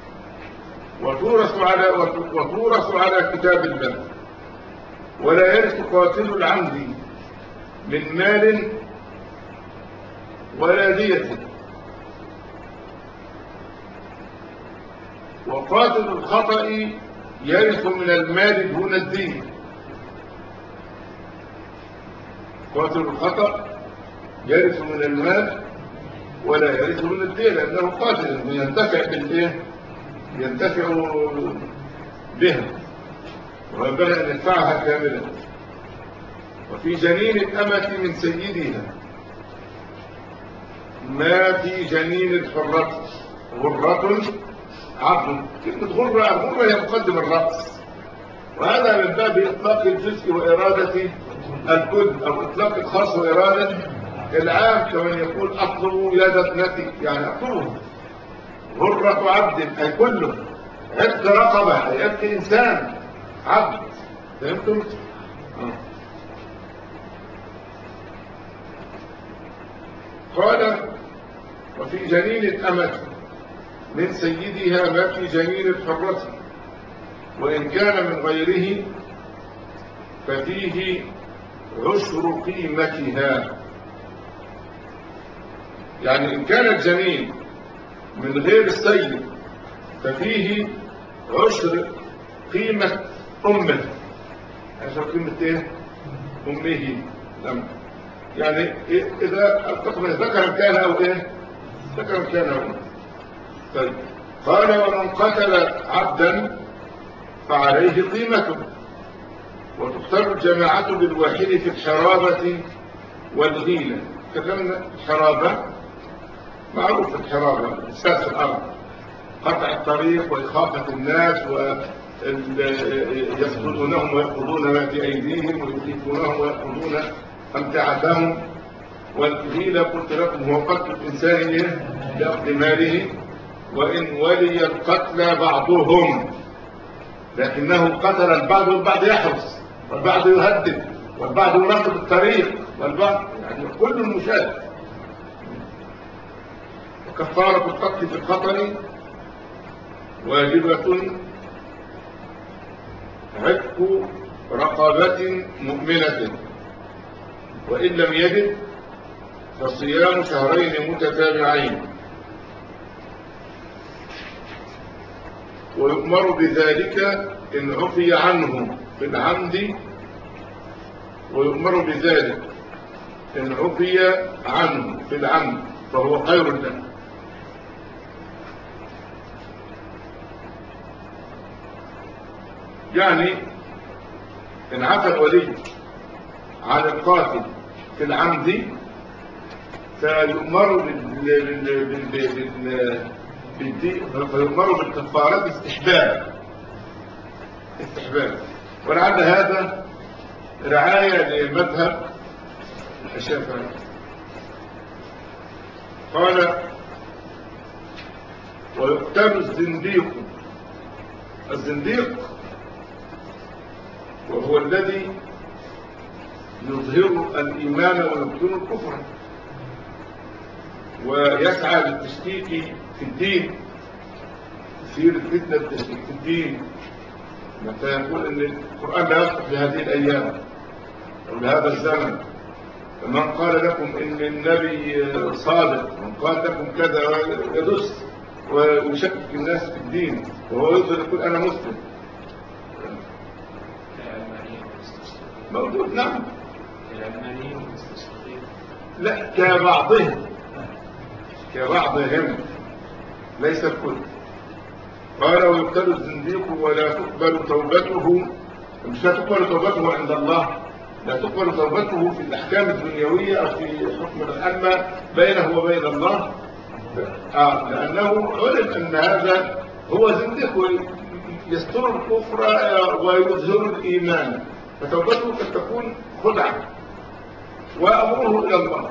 وتورث على كتاب الله. ولا يرث قاتل العمد من مال ولا دية. وقاتل الخطأ يرث من المال دون الدين. قاتل الخطأ يرث من المال ولا يرث من الدين، لأنه قاتل ينتفع بالإيه؟ ينتفع بها، وينبغي أن يدفعها كاملة. وفي جنين الأمة من سيدها ما في جنين الحرة غرة عبد. كلمة غرة هي مقدم الرأس، وهذا من باب إطلاق الجزء وإرادة الكل، أو إطلاق الخاص وإرادة العام، كمن يقول أطلب يد ابنتي، يعني أطلبه. غرة عبد أي كله، عبد رقبة أي عبد إنسان عبد. فهمتم؟ قال وفي جنين الأمة من سيدها ما في جميل الحرة، وإن كان من غيره ففيه عشر قيمتها. يعني إن كان الجميل من غير السيد ففيه عشر قيمة أمه. عشر قيمة إيه؟ أمه. يعني إذا التقمن ذكر كان أو إيه؟ ذكر كان أو إيه؟ طيب. قال ومن قتل عبدا فعليه قيمته، وتختار الجماعة بالواحد في الحرابة والغيلة. تكلمنا الحرابة معروف، الحرابة اساس الأرض، قطع الطريق وإخافة الناس ويقتلونهم ويأخذون ما في أيديهم ويخيفونهم ويأخذون أمتعتهم. والغيلة قلت لكم هو قتل الإنسان لأخذ ماله، وإن ولي القتل بعضهم، لكنه قتل البعض والبعض يحرس والبعض يهدد والبعض ينقض الطريق والبعض يعني كل مشاهد. وكفارة القتل في الخطر واجبة عتق رقبة مؤمنة، وإن لم يجد فصيام شهرين متتابعين. ويؤمر بذلك إن عفي عنه في العمد، ويؤمر بذلك إن عفي عنه في العمد فهو خير له. يعني إن عفى الولي عن القاتل في العمد فيؤمر فيؤمر بالكفارات استحباب. ولعل هذا رعاية لمذهب الشافعي. قال ويقتل الزنديق وهو الذي يظهر الإيمان ويبطن الكفر ويسعى للتشكيك في الدين، يصير الفتنة التشكيك في الدين. متى يقول ان القرآن لا يصلح لهذه الأيام أو لهذا الزمن، فمن قال لكم ان النبي صادق، من قال لكم كذا، يدس ويشكك الناس في الدين وهو يظهر يقول أنا مسلم. موجود نعم، لا كبعضهم ليس الكل. قال ويقتل الزنديق ولا تقبل توبته، مش لا تقبل توبته عند الله، لا تقبل توبته في الأحكام الدنيوية أو في حكم الأمة بينه وبين الله، لأنه علم أن هذا هو زنديق يستر الكفر ويظهر الإيمان، فتوبته قد تكون خدعة وأمره إلى الله،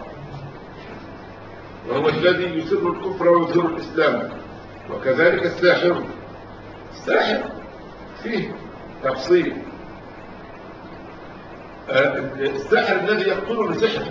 وهو الذي يسر الكفر ويظهر الإسلام. وكذلك الساحر فيه تفصيل. الساحر الذي يقتل بسحر،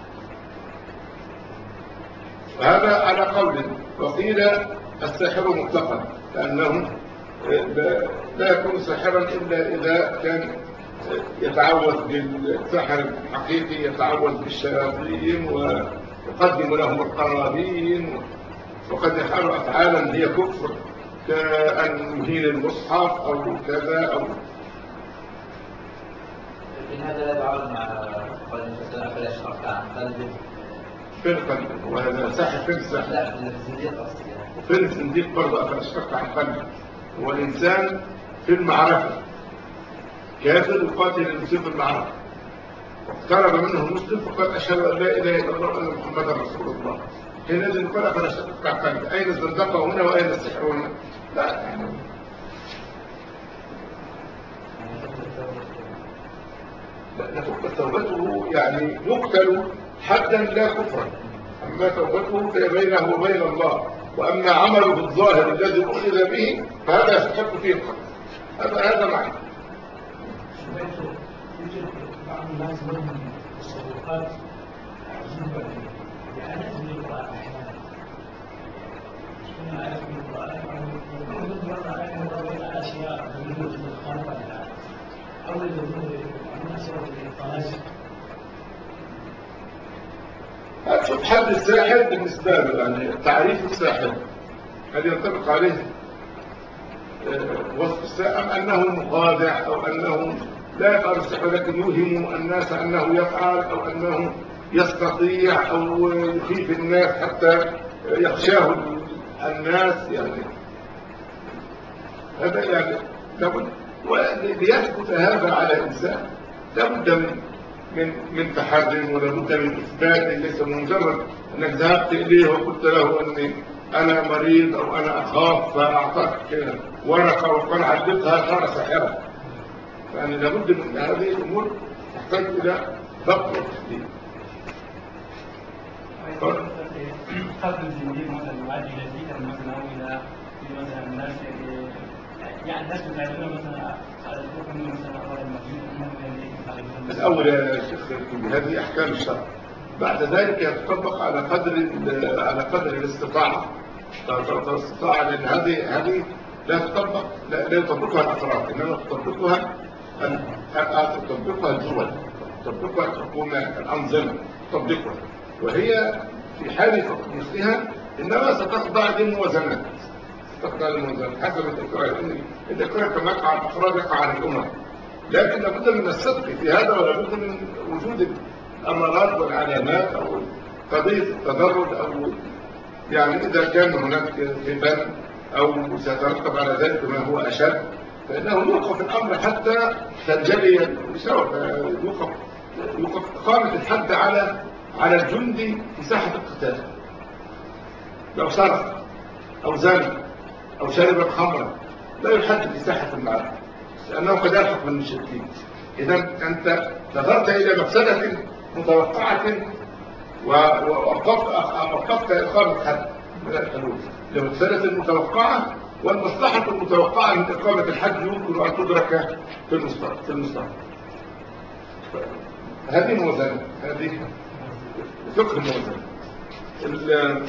وهذا على قول. وقيل الساحر مطلقا، لأنه لا يكون ساحرا إلا إذا كان يتعوذ بالسحر الحقيقي، يتعوذ بالشياطين ويقدم لهم القرابين، وقد يفعل أفعالا هي كفر كأن يهين المصحف أو كذا أو. لكن هذا لا يتعارض مع قول المسلم فلا يشترط عن قلبه فين قلبه؟ وهذا ساحر فين الساحر؟ لا في الزنديق أصلا. وفين الزنديق برضه أفلا يشترط عن قلبه؟ هو الإنسان في المعركة كافر يقاتل المسلم في المعركة، واقترب منه مسلم فقال أشهد أن لا إله إلا الله وأن محمدا رسول الله، حينئذ يقول أفلا يشترط عن قلبه. أين الزندقة هنا وأين السحر هنا؟ لا يعني لا تقبل توبته، يعني يقتل حدا لا كفرا، أما توبته فهي بينه وبين الله، وأما عمله الظاهر الذي أخذ به فهذا يستحق فيه القتل. هذا معنى. يوجد بعض الناس لهم تصرفات عجيبة، يعني يأتي بالقرآن أحيانا، شنو آيات من القرآن هتشوف حد الساحر بالنسبة له، يعني تعريف الساحر هل ينطبق عليه وصف الساحر أنه مخادع أو أنه لا يفعل السحر لكن يوهم الناس أنه يفعل أو أنه يستطيع أو يخيف الناس حتى يخشاه الناس، يعني هذا يعني لابد. وليثبت هذا على الإنسان لابد من تحرر ولابد من إثبات، ليس مجرد أنك ذهبت إليه وقلت له أني أنا مريض أو أنا أخاف فأعطاك ورقة وقال عدتها صار ساحرا. يعني لابد من هذه الأمور تحتاج إلى ضبط وتحديد. قبل الزنديق مثلا يؤدي إلى فتن مثلا أو إلى مثلا الناس يعني الناس يتعلمون مثلا على الحكم مثلا أول المسجد الأول يا شيخ هذه أحكام الشرع، بعد ذلك يتطبق على قدر الاستطاعة. الاستطاعة لأن هذه لا تطبق، لا يطبقها الأفراد، إنما تطبقها الدول، تطبقها الحكومات، الأنظمة تطبقها، وهي في حال تطبيقها إنما ستخضع للموازنات، حسب الإقرار كما يقع على الأفراد يقع على الأمم. لكن لابد من الصدق في هذا، ولابد من وجود الأمارات والعلامات أو قضية التدرج، أو يعني إذا كان هناك فتن أو سيترتب على ذلك ما هو أشد فإنه يوقف الأمر حتى تنجلي يوقف إقامة الحد على الجندي في ساحة القتال. لو سرق أو زنى أو شرب الخمر لا يحد في ساحة المعركة لأنه قد يلحق بالمشركين. إذا أنت نظرت إلى مفسدة متوقعة ووقفت إقامة حد من الحلول لمفسدة متوقعة، والمصلحة المتوقعة من إقامة الحد يمكن أن تدرك في المستقبل. هذه موازنة، هذه فقه الموازنة.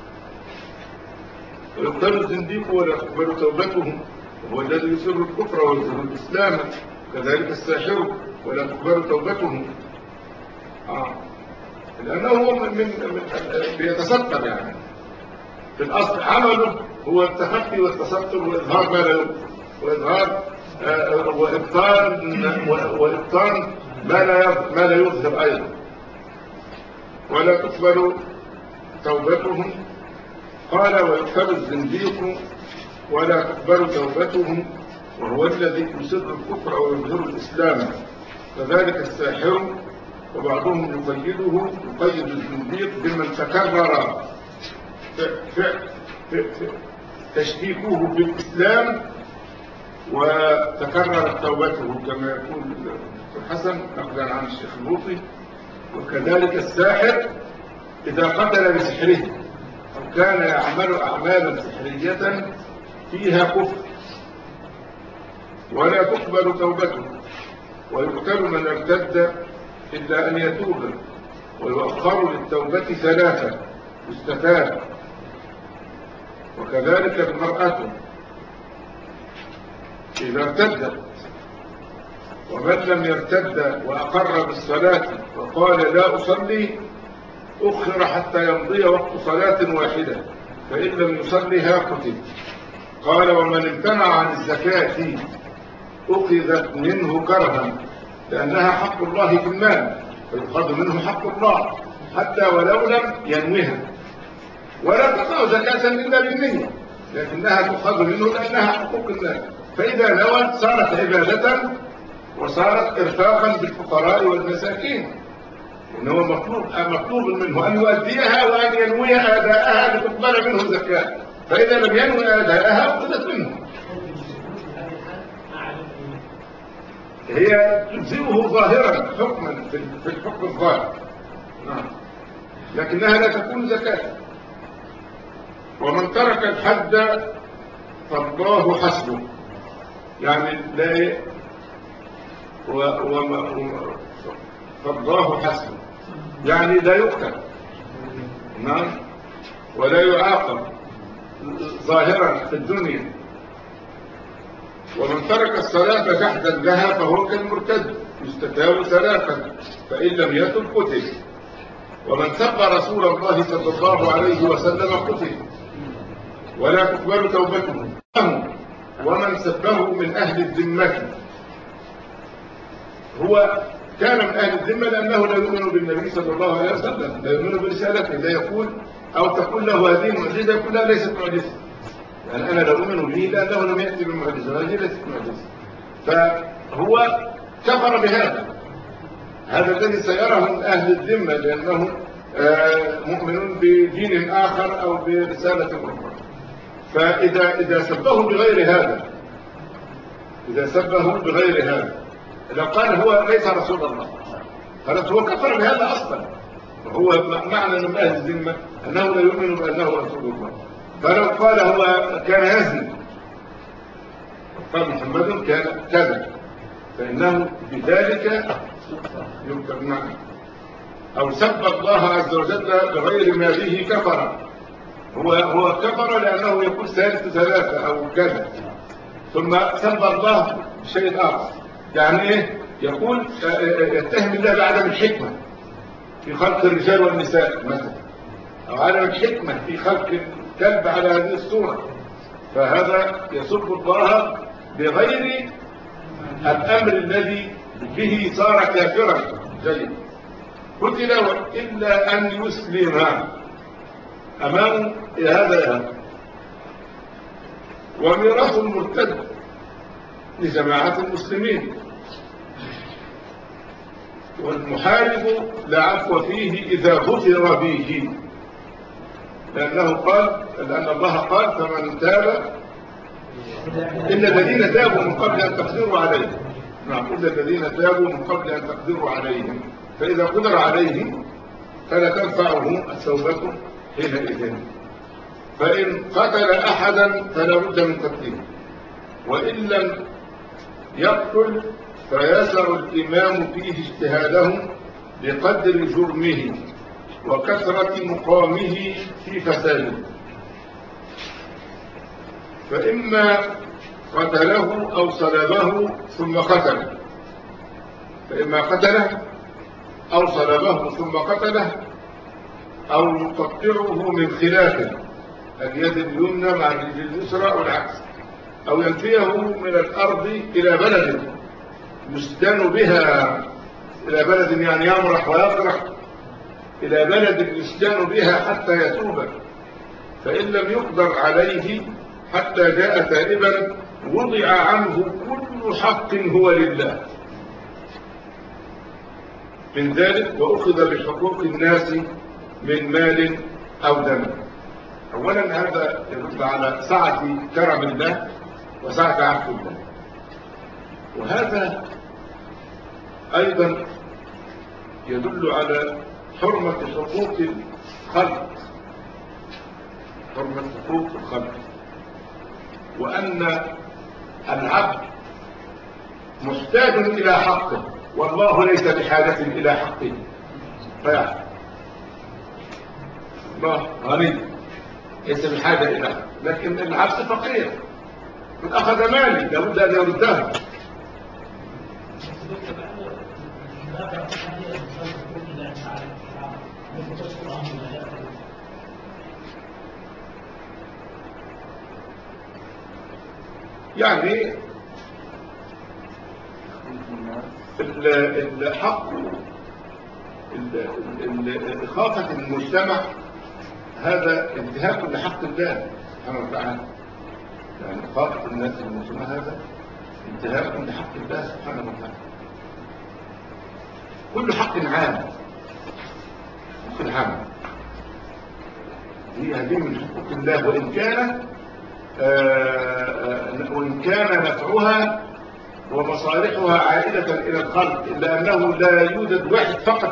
ويقتل الزنديق ولا تقبل توبتهم وهو الذي يسر الكفر ويظهر الإسلام، كذلك الساحر ولا تقبل توبتهم. لأنه هو بيتستر، يعني في الأصل عمله هو التخفي والتستر وإظهار ما لا يبطل، وإظهار وإبطان ما لا يظهر أيضا. ولا تقبل توبتهم قال ويقتل الزنديق ولا تقبل توبتهم وهو الذي يسر الكفر ويظهر الإسلام، كذلك الساحر. وبعضهم يقيد الزنديق بمن تكرر تشكيكه بالإسلام وتكررت توبته كما يقول الحسن نقلا عن الشيخ اللوطي. وكذلك الساحر إذا قتل بسحره أو كان يعمل أعمالا سحرية فيها كفر ولا تقبل توبته، ويقتل من ارتد إلا أن يتوب، ويؤخر للتوبة 3 يستتاب. وكذلك المرأة إذا ارتدت، ومن لم يرتد وأقر بالصلاة وقال لا أصلي أخر حتى يمضي وقت صلاة واحدة، فإن لم يصلها قتل. قال ومن امتنع عن الزكاة أخذت منه كرها لأنها حق الله في المال، فيؤخذ منه حق الله حتى ولو لم ينوها، ولا تقع زكاة إلا بالنية، لكنها تؤخذ منه لأنها حقوق الناس. فإذا نوت صارت عبادة وصارت إرفاقا بالفقراء والمساكين، إنه مطلوب منه أن يؤديها وأن ينوي أداءها لتقبل منه زكاة، فإذا لم ينوي أداءها أخذت منه. هي تجزئه ظاهرا حكما في الحكم الظاهر، لكنها لا تكون زكاة. ومن ترك الحد فالله حسبه، يعني لا فالله حسبه يعني لا يقتل ولا يعاقب ظاهرا في الدنيا، ومن ترك الصلاة جحدا لها فهو كالمرتد يستتاب 3 فإن لم يتب قتل. ومن سب رسول الله صلى الله عليه وسلم قتل ولا تقبل توبته. ومن سبه من أهل الذمة هو كان من أهل الذمة لأنه لا يؤمن بالنبي صلى الله عليه وسلم، لا يؤمن برسالته، لا يقول أو تقول له هذه معجزة يقول لا ليست معجزة، يعني أنا لا أؤمن به لأنه لم يأتي بالمعجزة، هذه ليست معجزة. فهو كفر بهذا، هذا الذي سيره من أهل الذمة لأنه مؤمن بدين آخر أو برسالة أخرى. فإذا سبه بغير هذا، إذا سبه بغير هذا، لو قال هو ليس رسول الله خلاص هو كفر بهذا أصلا، وهو معنى من أهل الذمة أنه لا يؤمن بأنه رسول الله. فلو قال هو كان يزني، قال محمد كان كذا، فإنه بذلك يكتب معه. أو سب الله عز وجل بغير ما به كفر، هو كفر لأنه يقول ثالث 3 أو كذا، ثم سب الله بشيء آخر، يعني إيه؟ يقول يتهم الله بعدم الحكمة في خلق الرجال والنساء مثلا، أو عدم الحكمة في خلق الكلب على هذه الصورة، فهذا يسب الله بغير الأمر الذي به صار كافرا. جيد. قتل إلا أن يسلم أمام هذا. وميراث المرتد لجماعة المسلمين، والمحارب لا عفو فيه إذا غفر به، لأن الله قال فمن تاب إلا الذين تابوا من قبل أن تقدروا عليهم. نعم، إلا الذين تابوا من قبل أن تقدروا عليهم، فإذا قدر عليهم فلا تنفعه التوبة حينئذ. فإن قتل أحدا فلا بد من قتله، وإن لم يقتل فيسع الإمام فيه اجتهاده بقدر جرمه وكثرة مقامه في فساده، فإما قتله أو صلبه ثم قتله، فإما قتله أو صلبه ثم قتله، أو يقطعه من خلافه، اليد اليمنى مع الرجل اليسرى والعكس، أو ينفيه من الأرض إلى بلد يسكن بها، إلى بلد يعني يمرح ويفرح، إلى بلد يسكن بها حتى يتوب، فإن لم يقدر عليه حتى جاء تائبا وضع عنه كل حق هو لله من ذلك، وأخذ بحقوق الناس من مال أو دم. أولا هذا يدل على سعة كرم الله وسعة عفو الله، وهذا أيضا يدل على حرمة حقوق الخلق، حرمة حقوق الخلق، وأن العبد محتاج إلى حقه والله ليس بحاجة إلى حقه، فيعلم الله غني ليس بحاجة إلى حقه، لكن العبد فقير، من أخذ مالي لابد أن يرده. يعني الحق إخافة المجتمع هذا انتهاك لحق الله سبحانه وتعالى، يعني إخافة الناس المجتمع هذا انتهاك لحق الله سبحانه وتعالى. كل حق عام، حق عام هي هذه من حقوق الله، وإن كان نفعها ومصالحها عائدة إلى الخلق، إلا أنه لا يوجد واحد فقط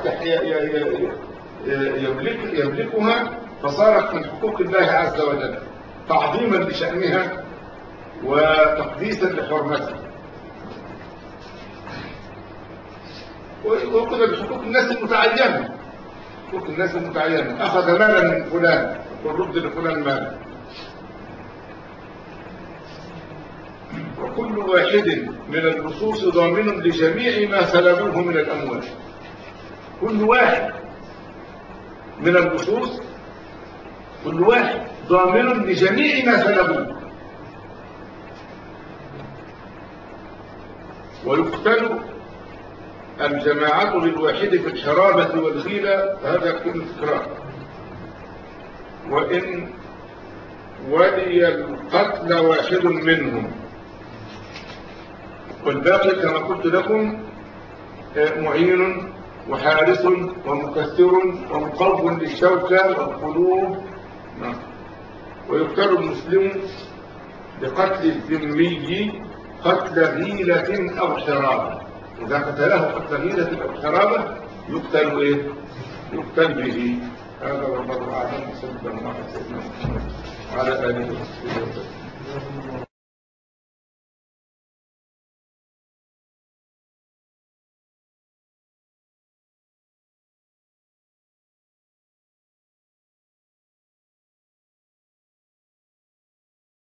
يملكها، فصارت من حقوق الله عز وجل تعظيما لشأنها وتقديسا لحرمتها. وقد بحقوق الناس المتعينة، حقوق الناس المتعينة، أخذ مالا من فلان ورد لفلان مالا. وكل واحد من اللصوص ضامن لجميع ما سلبوه من الأموال. كل واحد من اللصوص، كل واحد ضامن لجميع ما سلبوه. ويقتل الجماعة للواحد في الحرابة والغيلة، هذا كل تكرار. وإن ولي القتل واحد منهم، والباقي كما قلت لكم معين وحارس ومكسر ومقوم للشوكة والقلوب. ويقتل المسلم بقتل الذمي قتل غيلة أو حرابة. إذا قتله قتل غيلة أو حرابة يقتل إيه؟ يقتل به. هذا والله أعلم. صلى الله عليه وسلم وعلى آله وصحبه وسلم.